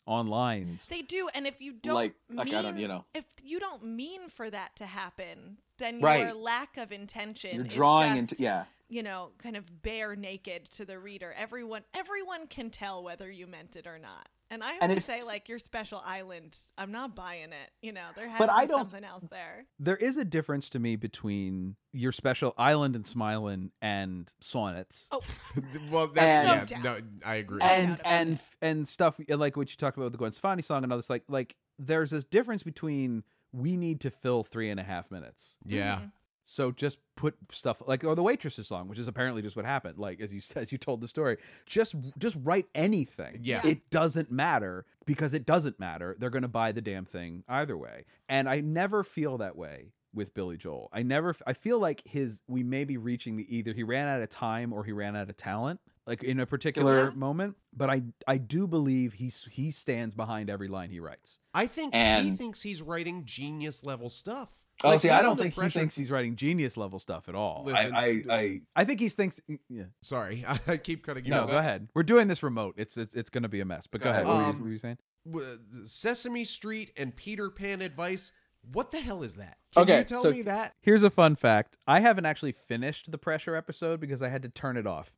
on lines. They do, and if you don't Like, mean, I don't, you know. if you don't mean for that to happen, then Right. your lack of intention You're is drawing just, into kind of bare naked to the reader. Everyone can tell whether you meant it or not. And I have And to if- say, like, your special island, I'm not buying it. There has But to I be don't- something else there. There is a difference to me between your special Island and Smilin' and Sonnets. Oh, Well, that's And- yeah, No no, I agree. And- and stuff like what you talk about with the Gwen Stefani song and all this. Like there's this difference between we need to fill 3.5 minutes. yeah. Mhm. So just put stuff like, or the Waitress's song, which is apparently just what happened. Like, as you told the story, just write anything. Yeah. It doesn't matter because it doesn't matter. They're going to buy the damn thing either way. And I never feel that way with Billy Joel. I feel like we may be reaching either he ran out of time or he ran out of talent, like in a particular Yeah. moment. But I do believe he stands behind every line he writes. I think he And- thinks he's writing genius level stuff. Oh, see, I listen don't to think he thinks he's writing genius level stuff at all. Listen, I think he thinks. Yeah. sorry, I keep cutting you No, off. go ahead. We're doing this remote. It's going to be a mess. But go ahead. ahead. What were you saying? Sesame Street and Peter Pan advice. What the hell is that? Can Okay, you tell so- me that? Here's a fun fact. I haven't actually finished the Pressure episode because I had to turn it off.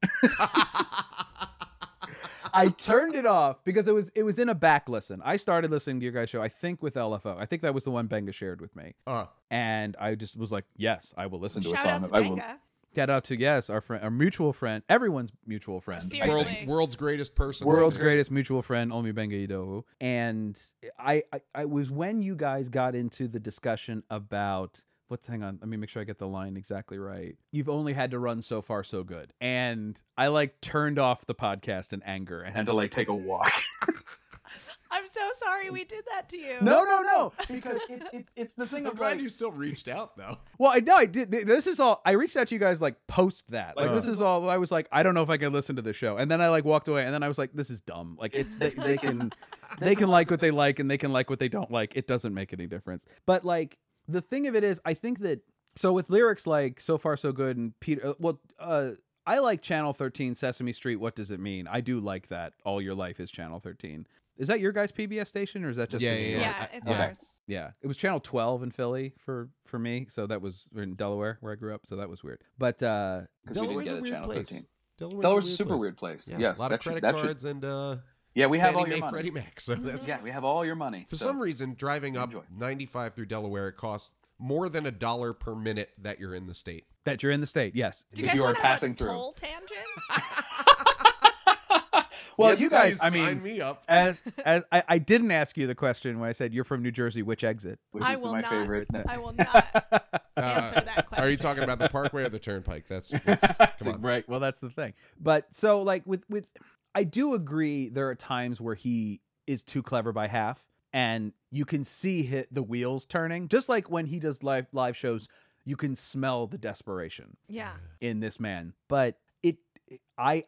I turned it off because it was in a back listen. I started listening to your guys' show, I think with LFO. I think that was the one Benga shared with me. And I just was like, yes, I will listen to it. Shout out to I will- Becca. Shout out to, yes, our friend, our mutual friend, everyone's mutual friend. Seriously. World's greatest person. World's right there. greatest mutual friend, Omi Benga Idowu. And I was when you guys got into the discussion about hang on, let me make sure I get the line exactly right. You've only had to run so far, so good. And I turned off the podcast in anger and had to take a walk. I'm so sorry we did that to you. No. because it's the thing I'm of glad like, you still reached out though. Well, I did. This is all. I reached out to you guys post that. Like, This is all. I was like, I don't know if I can listen to the show, and then I walked away, and then I was like, this is dumb. Like it's they can like what they like, and they can like what they don't like. It doesn't make any difference. But the thing of it is, I think that with lyrics like "So Far So Good" and Peter, I like Channel 13, Sesame Street. What does it mean? I do like that. All Your Life is Channel 13. Is that your guys' PBS station, or is that just Yeah, a- yeah, Yeah, it's Okay. ours. Yeah, it was Channel 12 in Philly for me, so that was in Delaware where I grew up, so that was weird. But because we didn't Delaware's get a a weird Channel place. 13. Delaware's a super weird place. Yeah, Yes, a lot of credit cards and yeah, we have Fannie all your Mae, money. Freddie Mac. So that's Yeah, we have all your money. for so- some reason driving up enjoy. 95 through Delaware it costs more than $1 per minute that you're in the state. that you're in the state, yes. Do you If guys you are want to passing have a through. toll tangent? Well, Yes, you guys, I sign mean, me up. as I didn't ask you the question when I said you're from New Jersey, which exit? Which I is will my not. favorite. I will not answer that question. Are you talking about the Parkway or the Turnpike? That's come on. Right. Well, that's the thing. But so with I do agree there are times where he is too clever by half, and you can see the wheels turning. Just like when he does live shows, you can smell the desperation Yeah. in this man. But I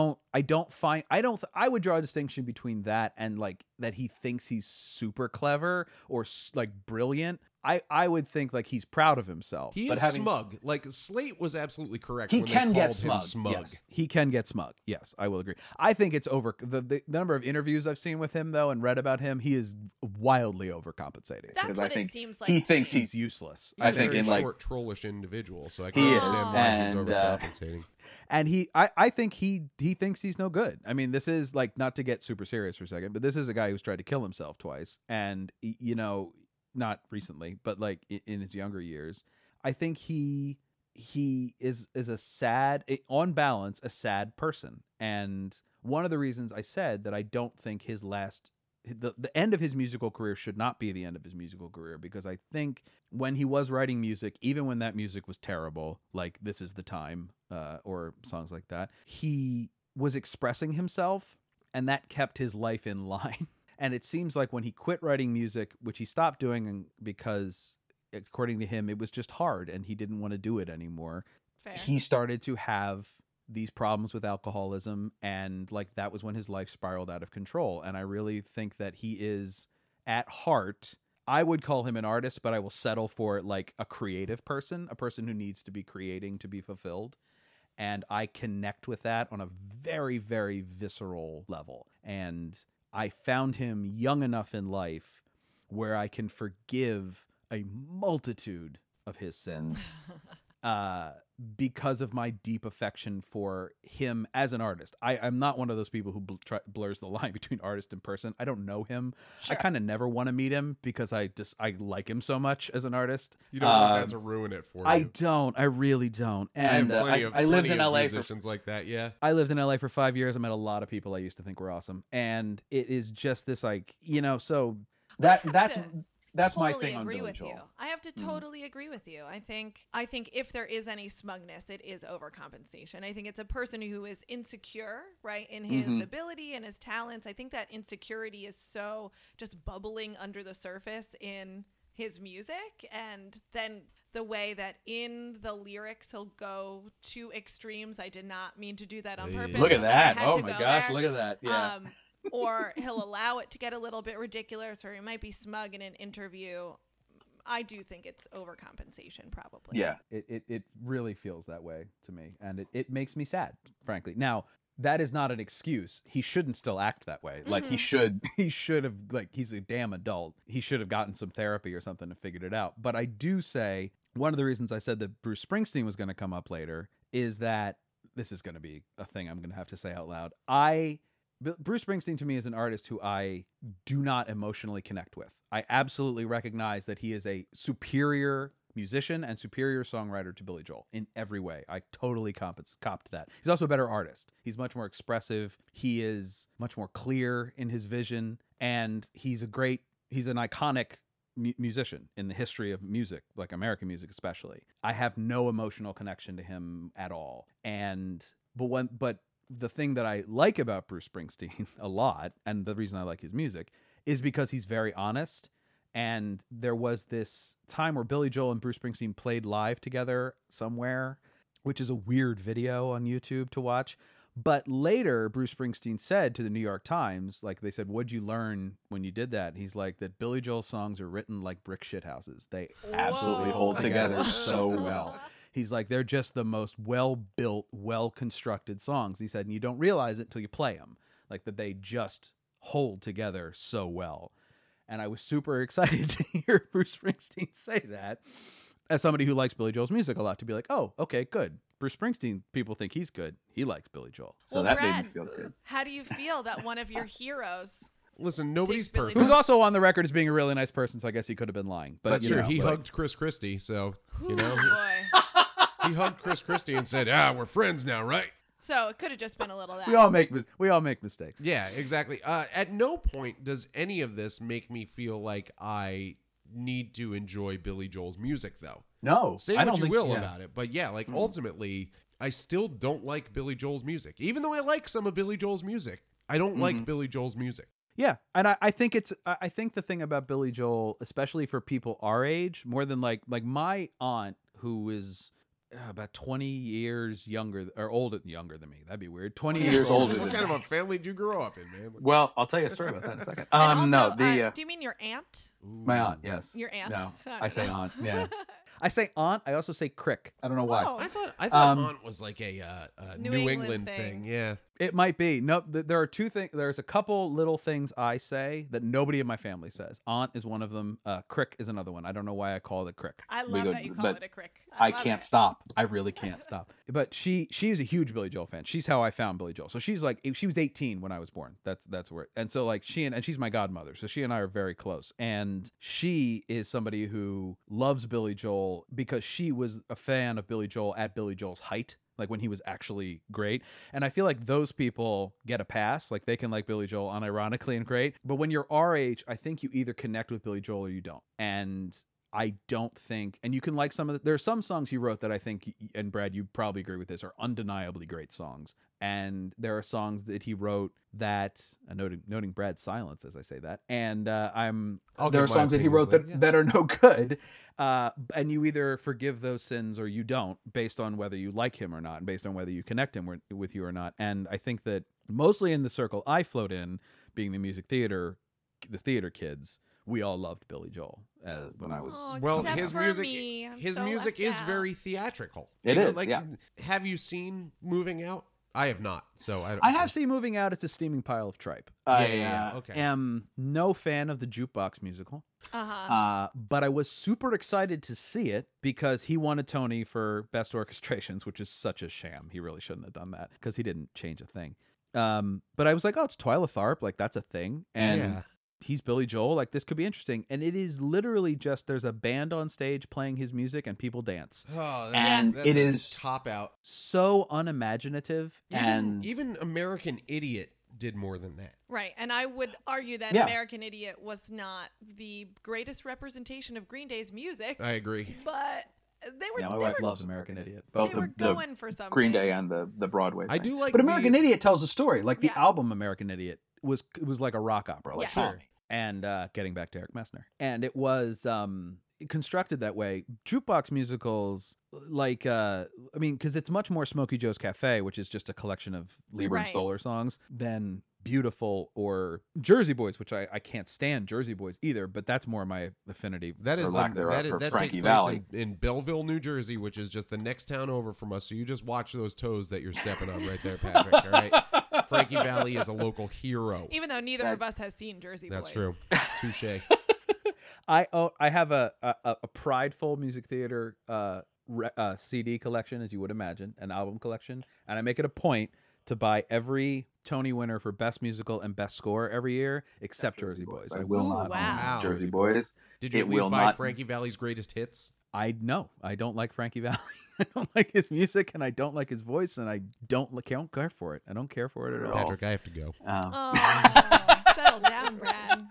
would draw a distinction between that and that he thinks he's super clever or brilliant. I would think he's proud of himself. He But is having- smug. Slate was absolutely correct. He when can they get called him smug, smug. Yes, he can get smug. Yes, I will agree. I think it's over. The number of interviews I've seen with him, though, and read about him, he is wildly overcompensating. That's Because I what it think seems like. he to thinks me. He's useless. He's I a think very in, like- short, trollish individual, so I can He is, understand why he's and, overcompensating. And I think he thinks he's no good. I mean, this is not to get super serious for a second, but this is a guy who's tried to kill himself twice, and not recently, but in his younger years. I think he is a sad, on balance, a sad person. And one of the reasons I said that I don't think the end of his musical career should not be the end of his musical career, because I think when he was writing music, even when that music was terrible, like This Is the Time, or songs like that, he was expressing himself, and that kept his life in line. And it seems like when he quit writing music, which he stopped doing because, according to him, it was just hard and he didn't want to do it anymore, Fair. he started to have these problems with alcoholism, and that was when his life spiraled out of control. And I really think that he is, at heart, I would call him an artist, but I will settle for a creative person, a person who needs to be creating to be fulfilled. And I connect with that on a very, very visceral level. And I found him young enough in life where I can forgive a multitude of his sins because of my deep affection for him as an artist. I'm not one of those people who blurs the line between artist and person. I don't know him. Sure. I kind of never want to meet him because I like him so much as an artist. You don't want that to ruin it for you. I don't. I really don't. And I lived in LA LA musicians like that. Yeah. I lived in LA for 5 years. I met a lot of people I used to think were awesome. And it is just this, like, so That's my Totally thing on agree Billy with Joel. you. I have to totally agree with you. I think if there is any smugness, it is overcompensation. I think it's a person who is insecure, right, in his ability and his talents. I think that insecurity is so just bubbling under the surface in his music, and then the way that in the lyrics he'll go to extremes. I did not mean to do that on purpose. Look at but I that. had Oh to my go gosh, there. look at that. Yeah. Or he'll allow it to get a little bit ridiculous, or he might be smug in an interview. I do think it's overcompensation, probably. Yeah. it really feels that way to me. And it makes me sad, frankly. Now, that is not an excuse. He shouldn't still act that way. Like, He should. he should have, like, he's a damn adult. He should have gotten some therapy or something and figured it out. But I do say, one of the reasons I said that Bruce Springsteen was going to come up later is that this is going to be a thing I'm going to have to say out loud. Bruce Springsteen to me is an artist who I do not emotionally connect with. I absolutely recognize that he is a superior musician and superior songwriter to Billy Joel in every way. I totally copped that. He's also a better artist. He's much more expressive. He is much more clear in his vision, and he's an iconic musician in the history of music, like American music especially. I have no emotional connection to him at all. But the thing that I like about Bruce Springsteen a lot, and the reason I like his music, is because he's very honest. And there was this time where Billy Joel and Bruce Springsteen played live together somewhere, which is a weird video on YouTube to watch. But later, Bruce Springsteen said to the New York Times, like, they said, "What'd you learn when you did that?" And he's like, that Billy Joel's songs are written like brick shithouses. They Absolutely hold together so well. He's like, they're just the most well-built, well-constructed songs. He said, and you don't realize it until you play them, like that they just hold together so well. And I was super excited to hear Bruce Springsteen say that, as somebody who likes Billy Joel's music a lot, to be like, oh, okay, good. Bruce Springsteen, people think he's good. He likes Billy Joel. So Well, that Brad, made me feel good. How do you feel that one of your heroes? Listen, nobody's Dick Billy perfect. Who's also on the record as being a really nice person, so I guess he could have been lying. But That's you true. know, He like- hugged Chris Christie, so you know Boy. he hugged Chris Christie and said, "We're friends now, right?" So it could have just been a little that. We all make mistakes. Yeah, exactly. At no point does any of this make me feel like I need to enjoy Billy Joel's music, though. No. Say I what don't you think- will yeah. about it, but yeah, like ultimately, I still don't like Billy Joel's music. Even though I like some of Billy Joel's music, I don't like Billy Joel's music. Yeah, and I think I think the thing about Billy Joel, especially for people our age, more than like my aunt, who is about 20 years younger or younger than me. That'd be weird. 20 years older What than kind me. of a family do you grow up in, man? Well, I'll tell you a story about that in a second. And also, No, do you mean your aunt? my aunt, yes. Your aunt? No, I I say don't know. aunt, yeah. I say aunt. I also say crick. I don't know why. Oh. I thought Aunt was like a New New England England thing. thing. Yeah. It might be. No, there are two things. There's a couple little things I say that nobody in my family says. Aunt is one of them. Crick is another one. I don't know why I call it crick. I We love go- that you call but it a crick. I love can't it. stop. I really can't stop. But she is a huge Billy Joel fan. She's how I found Billy Joel. So she's like, she was 18 when I was born. That's where. And so like and she's my godmother. So she and I are very close. And she is somebody who loves Billy Joel because she was a fan of Billy Joel at Billy Joel's height, like when he was actually great. And I feel like those people get a pass. Like they can like Billy Joel unironically and great. But when you're our age, I think you either connect with Billy Joel or you don't. And I don't think, and you can like there are some songs he wrote that I think, and Brad, you probably agree with this, are undeniably great songs. And there are songs that he wrote that, noting Brad's silence as I say that, and I'll there are give my songs that he wrote opinions that, later, that are no good. And you either forgive those sins or you don't, based on whether you like him or not, and based on whether you connect him with you or not. And I think that mostly in the circle I float in, being the theater kids, we all loved Billy Joel when I was. Oh, Well, except his for music, me. I'm his so music left is out. very theatrical. It You know, is, like, yeah. have you seen Moving Out? I have not. So I don't. I have seen Moving Out. It's a steaming pile of tripe. Yeah. Okay. Am no fan of the Jukebox musical. But I was super excited to see it because he won a Tony for Best Orchestrations, which is such a sham. He really shouldn't have done that because he didn't change a thing. But I was like, oh, it's Twyla Tharp. Like, that's a thing. And he's Billy Joel. Like, this could be interesting. And it is literally just there's a band on stage playing his music and people dance. Oh, And that's it a is- top out. So unimaginative. And Even American Idiot did more than that. Right. And I would argue that Yeah. American Idiot was not the greatest representation of Green Day's music, I agree. but they were, Yeah, my they wife were, loves American Idiot. both they were the going for something. Green Day and the Broadway. I thing. do like, But American Idiot tells a story. Like the Yeah. album American Idiot was like a rock opera. Like, Yeah. Sure. And getting back to Eric Messner. And it was constructed that way. Jukebox musicals, like, because it's much more Smokey Joe's Cafe, which is just a collection of Lieber and Right. Stoller songs, than Beautiful or Jersey Boys, which I can't stand Jersey Boys either, but that's more my affinity. That is Or lack the, thereof that, for that Frankie takes place Valli. in Belleville, New Jersey, which is just the next town over from us. So you just watch those toes that you're stepping on right there, Patrick. All right, Frankie Valli is a local hero. Even though neither of us has seen Jersey That's Boys. true. Touche. I have a prideful music theater CD collection, as you would imagine, an album collection, and I make it a point to buy every Tony winner for Best Musical and Best Score every year, except Jersey Boys. I will Ooh, not wow. own Jersey Boys. Did you It at least will buy not- Frankie Valli's greatest hits? I don't like Frankie Valli. I don't like his music, and I don't like his voice, and I don't care for it. I don't care for it at all. Patrick, I have to go. Oh, settle down, Brad.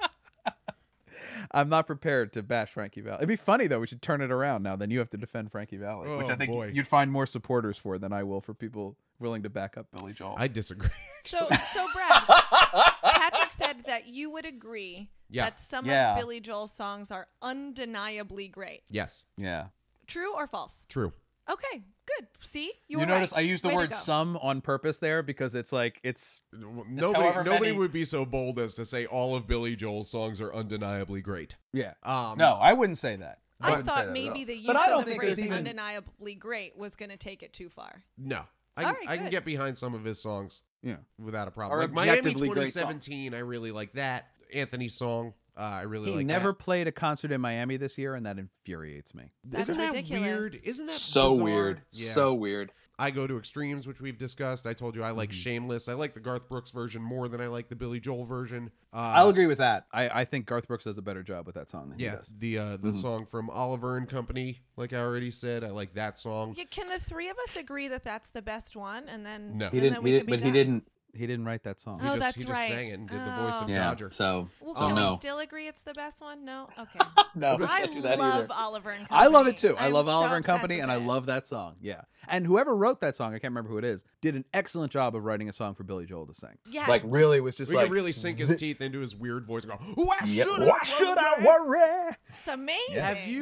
I'm not prepared to bash Frankie Valli. It'd be funny though. We should turn it around now. Then you have to defend Frankie Valli, which Oh, I think boy. you'd find more supporters for than I will for people willing to back up Billy Joel. I disagree. So Brad, Patrick said that you would agree Yeah. that some Yeah. of Billy Joel's songs are undeniably great. Yes, Yeah. True or false? true. Okay, good. See, you You were notice right. I used the Way to word go. some on purpose there because it's like it's Nobody however many- would be so bold as to say all of Billy Joel's songs are undeniably great. yeah. Um, No, I wouldn't say that. I wouldn't say thought that at maybe all. the use But I don't of the think phrase there's even undeniably great was going to take it too far. No. All right, I can good. get behind some of his songs yeah. without a problem. Or Like Miami objectively great 2017, I really like that. Anthony's song, I really He like never that. played a concert in Miami this year, and that infuriates me. That's Isn't that ridiculous. weird? Isn't that So bizarre? weird. Yeah. So weird. I go to extremes, which we've discussed. I told you I Mm-hmm. like Shameless. I like the Garth Brooks version more than I like the Billy Joel version. I'll agree with that. I think Garth Brooks does a better job with that song than he Yeah, does. the song from Oliver and Company, like I already said, I like that song. Yeah, can the three of us agree that that's the best one? And then No. He and didn't. then we could be done? He didn't write that song. He Oh, just, that's he just right. sang it and did the voice of Oh. Yeah. Dodger. So Well, so can no. we still agree it's the best one? No. Okay. No, I can't do that love either. Oliver and Company. I love it too. I I'm love so Oliver and obsessed Company, with and I it. love that song. Yeah, and whoever wrote that song, I can't remember who it is, did an excellent job of writing a song for Billy Joel to sing. Yes. Like really was just We like could really sink his teeth into his weird voice and go, why Yep. should Why should I worry? It's amazing.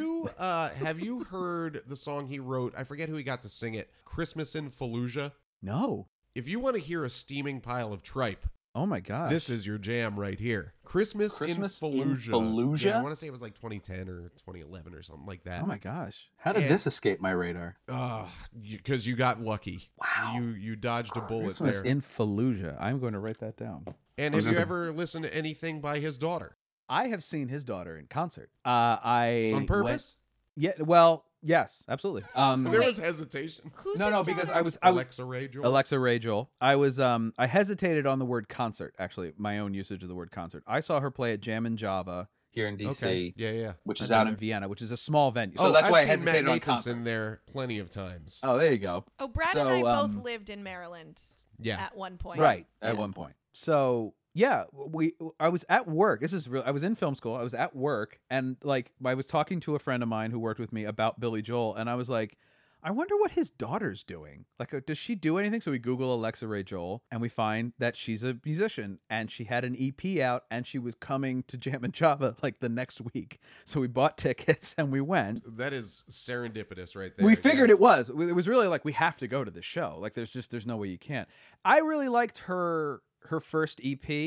Have you heard the song he wrote? I forget who he got to sing it. Christmas in Fallujah. No. If you want to hear a steaming pile of tripe, Oh my gosh. this is your jam right here. Christmas in in Fallujah. Fallujah? Yeah, I want to say it was like 2010 or 2011 or something like that. Oh my gosh. How did Yeah. this escape my radar? Because you got lucky. Wow. You dodged a bullet Christmas there. in Fallujah. I'm going to write that down. And have you ever listened to anything by his daughter? I have seen his daughter in concert. I On purpose? Yeah. Well, yes, absolutely. There Wait. was hesitation. Who's No, his because daughter? I was Alexa Ray Joel. Alexa Ray Joel. I was I hesitated on the word concert, actually, my own usage of the word concert. I saw her play at Jam in Java Here in DC, Okay. Yeah. which is out out in in Vienna, which is a small venue. So that's I've why I seen hesitated Matt on Nathanson concert. there plenty of times. Oh, there you go. Oh, Brad So, and I both um, lived in Maryland Yeah. at one point. Right, at Yeah. one point. So yeah, I was at work. This is real. I was in film school. I was at work, and like I was talking to a friend of mine who worked with me about Billy Joel, and I was like, I wonder what his daughter's doing. Like, does she do anything? So we Google Alexa Ray Joel, and we find that she's a musician, and she had an EP out, and she was coming to Jam and Java like the next week. So we bought tickets and we went. That is serendipitous right there. We figured it was. It was really like we have to go to the show. Like there's no way you can't. I really liked her first EP.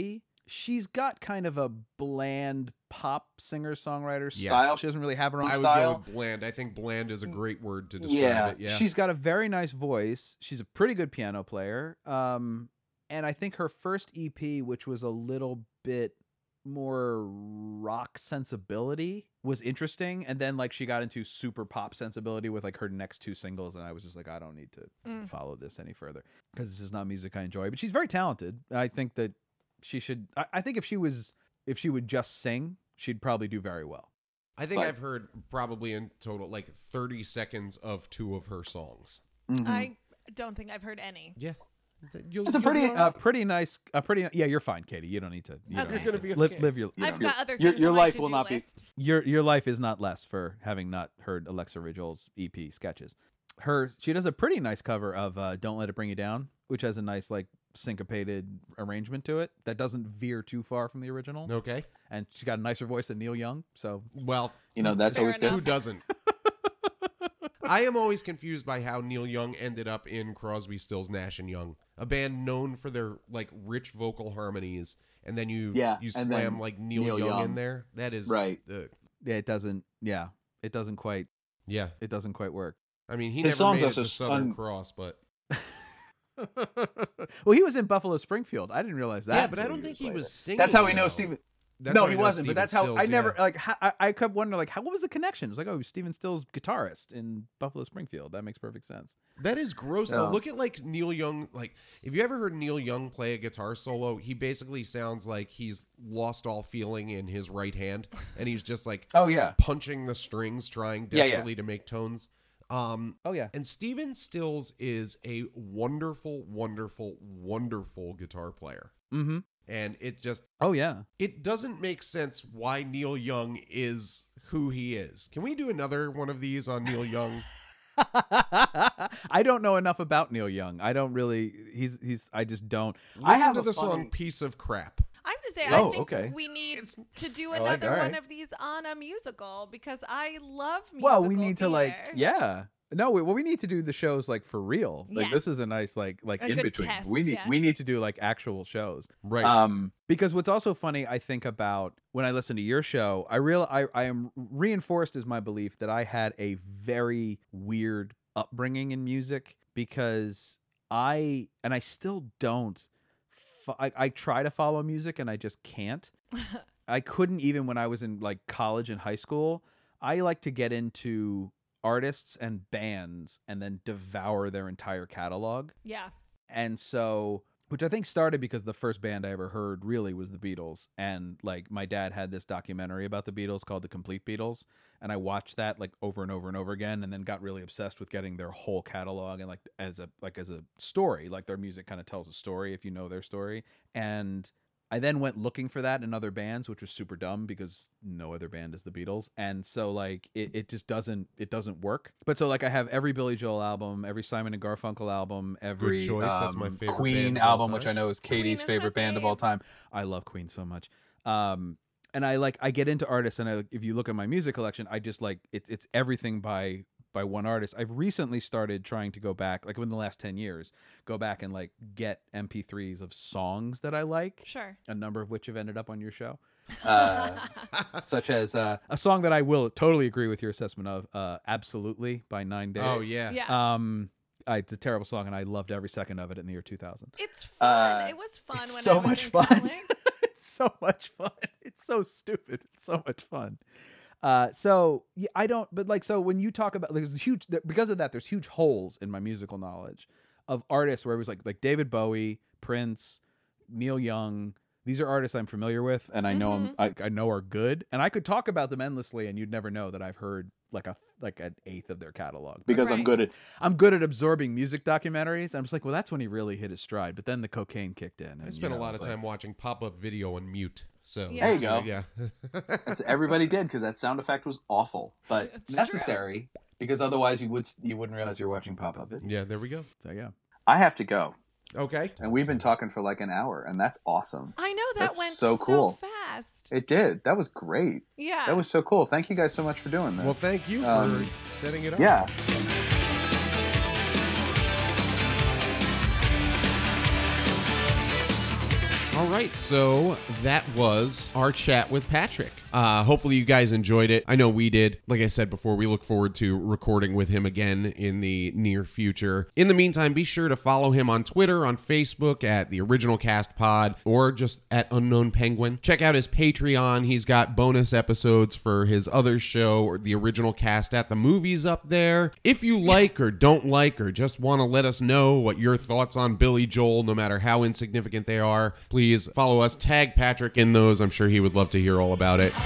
she's got kind of a bland pop singer-songwriter Yes. style. She doesn't really have her own I would style. go with bland. I think bland is a great word to describe Yeah. it. Yeah. She's got a very nice voice. She's a pretty good piano player. And I think her first EP, which was a little bit more rock sensibility, was interesting. And then like she got into super pop sensibility with like her next 2 singles, and I was just like, I don't need to follow this any further because this is not music I enjoy. But she's very talented. I think that she should. I think if she would just sing, she'd probably do very well. I think But- I've heard probably in total like 30 seconds of 2 of her songs. I don't think I've heard any. Yeah. It's a pretty Yeah, you're fine, Katie. You don't need to. You Okay. don't You're need gonna to. be Live, okay. live your. I've Yeah. got other Your- things your on my life will to-do not be- list. Your life is not less for having not heard Alexa Ridgel's EP sketches. She does a pretty nice cover of "Don't Let It Bring You Down," which has a nice like syncopated arrangement to it that doesn't veer too far from the original. Okay. And she's got a nicer voice than Neil Young, so Well, That's Fair always good. enough. who doesn't? I am always confused by how Neil Young ended up in Crosby, Stills, Nash and Young, a band known for their like rich vocal harmonies, and then you Yeah, you and slam then like Neil Neil Young in Young. there. That is Right. it doesn't. Yeah, it doesn't quite. Yeah. It doesn't quite work. I mean, he His never songs made are it to just Southern Cross, but Well, he was in Buffalo Springfield. I didn't realize that. yeah, but I until don't think years he was later. singing. That's how we know though. Steven. That's No, how he we know wasn't. But Stephen that's how Stills, I never yeah. like. I kept wondering like, what was the connection? It was like, oh, Stephen Stills, guitarist in Buffalo Springfield. That makes perfect sense. That is gross though. Yeah. Look at like Neil Young. Like, if you ever heard Neil Young play a guitar solo, he basically sounds like he's lost all feeling in his right hand, and he's just like Oh yeah. punching the strings, trying Yeah, yeah. desperately to make tones. Oh yeah. And Stephen Stills is a wonderful, wonderful, wonderful guitar player. Mm-hmm. And it just Oh yeah. it doesn't make sense why Neil Young is who he is. Can we do another one of these on Neil Young? I don't know enough about Neil Young. I don't really. He's. I just don't. Listen have to a the song funny- "Piece of Crap." I have to say, Oh, I think okay. we need It's- to do I like- another all one right. of these on a musical because I love musical Well, we need to like. theater. Yeah. No. We need to do the shows like for real. Like Yeah. this is a nice like A in good between. test, we need yeah. we need to do like actual shows. Right. Because what's also funny, I think about when I listen to your show, I am reinforced as my belief that I had a very weird upbringing in music because I still don't. I try to follow music and I just can't. I couldn't even when I was in like college and high school. I like to get into artists and bands and then devour their entire catalog. Yeah. And so, which I think started because the first band I ever heard really was the Beatles. And like my dad had this documentary about the Beatles called The Complete Beatles. And I watched that like over and over and over again and then got really obsessed with getting their whole catalog and like as a story, like their music kind of tells a story if you know their story. And I then went looking for that in other bands, which was super dumb because no other band is the Beatles. And so like it just doesn't work. But so like I have every Billy Joel album, every Simon and Garfunkel album, every Good choice. That's my favorite Queen band of all album, time. which I know is Queen Katie's is my favorite band of all fave. time. I love Queen so much. And I get into artists and if you look at my music collection, I just like it's everything by one artist. I've recently started trying to go back, like within the last 10 years, go back and like get MP3s of songs that I like, Sure. a number of which have ended up on your show. Such as a song that I will totally agree with your assessment of, Absolutely by 9 Days. Oh yeah. Yeah. It's a terrible song and I loved every second of it in the year 2000. It's fun. It was fun it's when so I was much in fun. college. It's so much fun. It's so stupid. It's so much fun. So yeah, I don't. But like, so when you talk about like, there's huge because of that, there's huge holes in my musical knowledge of artists where it was like David Bowie, Prince, Neil Young. These are artists I'm familiar with, and I know I know are good, and I could talk about them endlessly, and you'd never know that I've heard like an eighth of their catalog Because Right. I'm I'm good at absorbing music documentaries. I'm just like, well, that's when he really hit his stride. But then the cocaine kicked in. I And, spent you a know, lot of it's like- time watching pop-up video on mute. So Yeah. There you go. Yeah. As everybody did because that sound effect was awful, but It's necessary because otherwise you wouldn't realize you're watching pop-up video. Yeah. There we go. So yeah. I have to go, Okay. and we've been talking for like an hour, and that's awesome. I know that That's went so cool. fast. It did. That was great. Yeah. That was so cool. Thank you guys so much for doing this. Well, thank you for Um, setting it up. Yeah. All right, so that was our chat with Patrick. Hopefully you guys enjoyed it. I know we did. Like I said before, we look forward to recording with him again in the near future. In the meantime, be sure to follow him on Twitter, on Facebook at The Original Cast Pod, or just at Unknown Penguin. Check out his Patreon. He's got bonus episodes for his other show, or The Original Cast at the Movies up there. If you like or don't like or just want to let us know what your thoughts on Billy Joel, no matter how insignificant they are, please follow us. Tag Patrick in those. I'm sure he would love to hear all about it.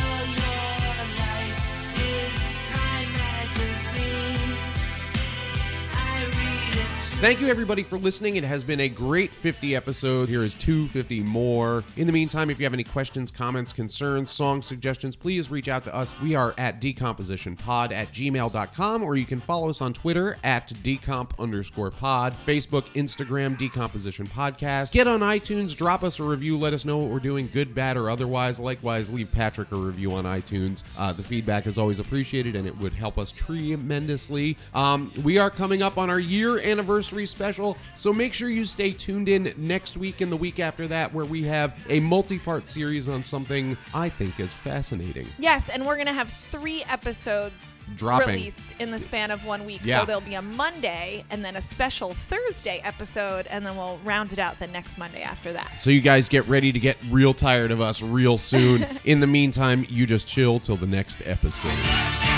Thank you, everybody, for listening. It has been a great 50 episode. Here is 250 more. In the meantime, if you have any questions, comments, concerns, song suggestions, please reach out to us. We are at decompositionpod@gmail.com, or you can follow us on Twitter at decomp_pod, Facebook, Instagram, Decomposition Podcast. Get on iTunes, drop us a review, let us know what we're doing, good, bad, or otherwise. Likewise, leave Patrick a review on iTunes. The feedback is always appreciated, and it would help us tremendously. We are coming up on our year anniversary special, so make sure you stay tuned in next week and the week after that, where we have a multi-part series on something I think is fascinating. Yes, and we're going to have 3 episodes dropping released in the span of 1 week. Yeah. So there'll be a Monday and then a special Thursday episode, and then we'll round it out the next Monday after that. So you guys get ready to get real tired of us real soon. In the meantime, you just chill till the next episode.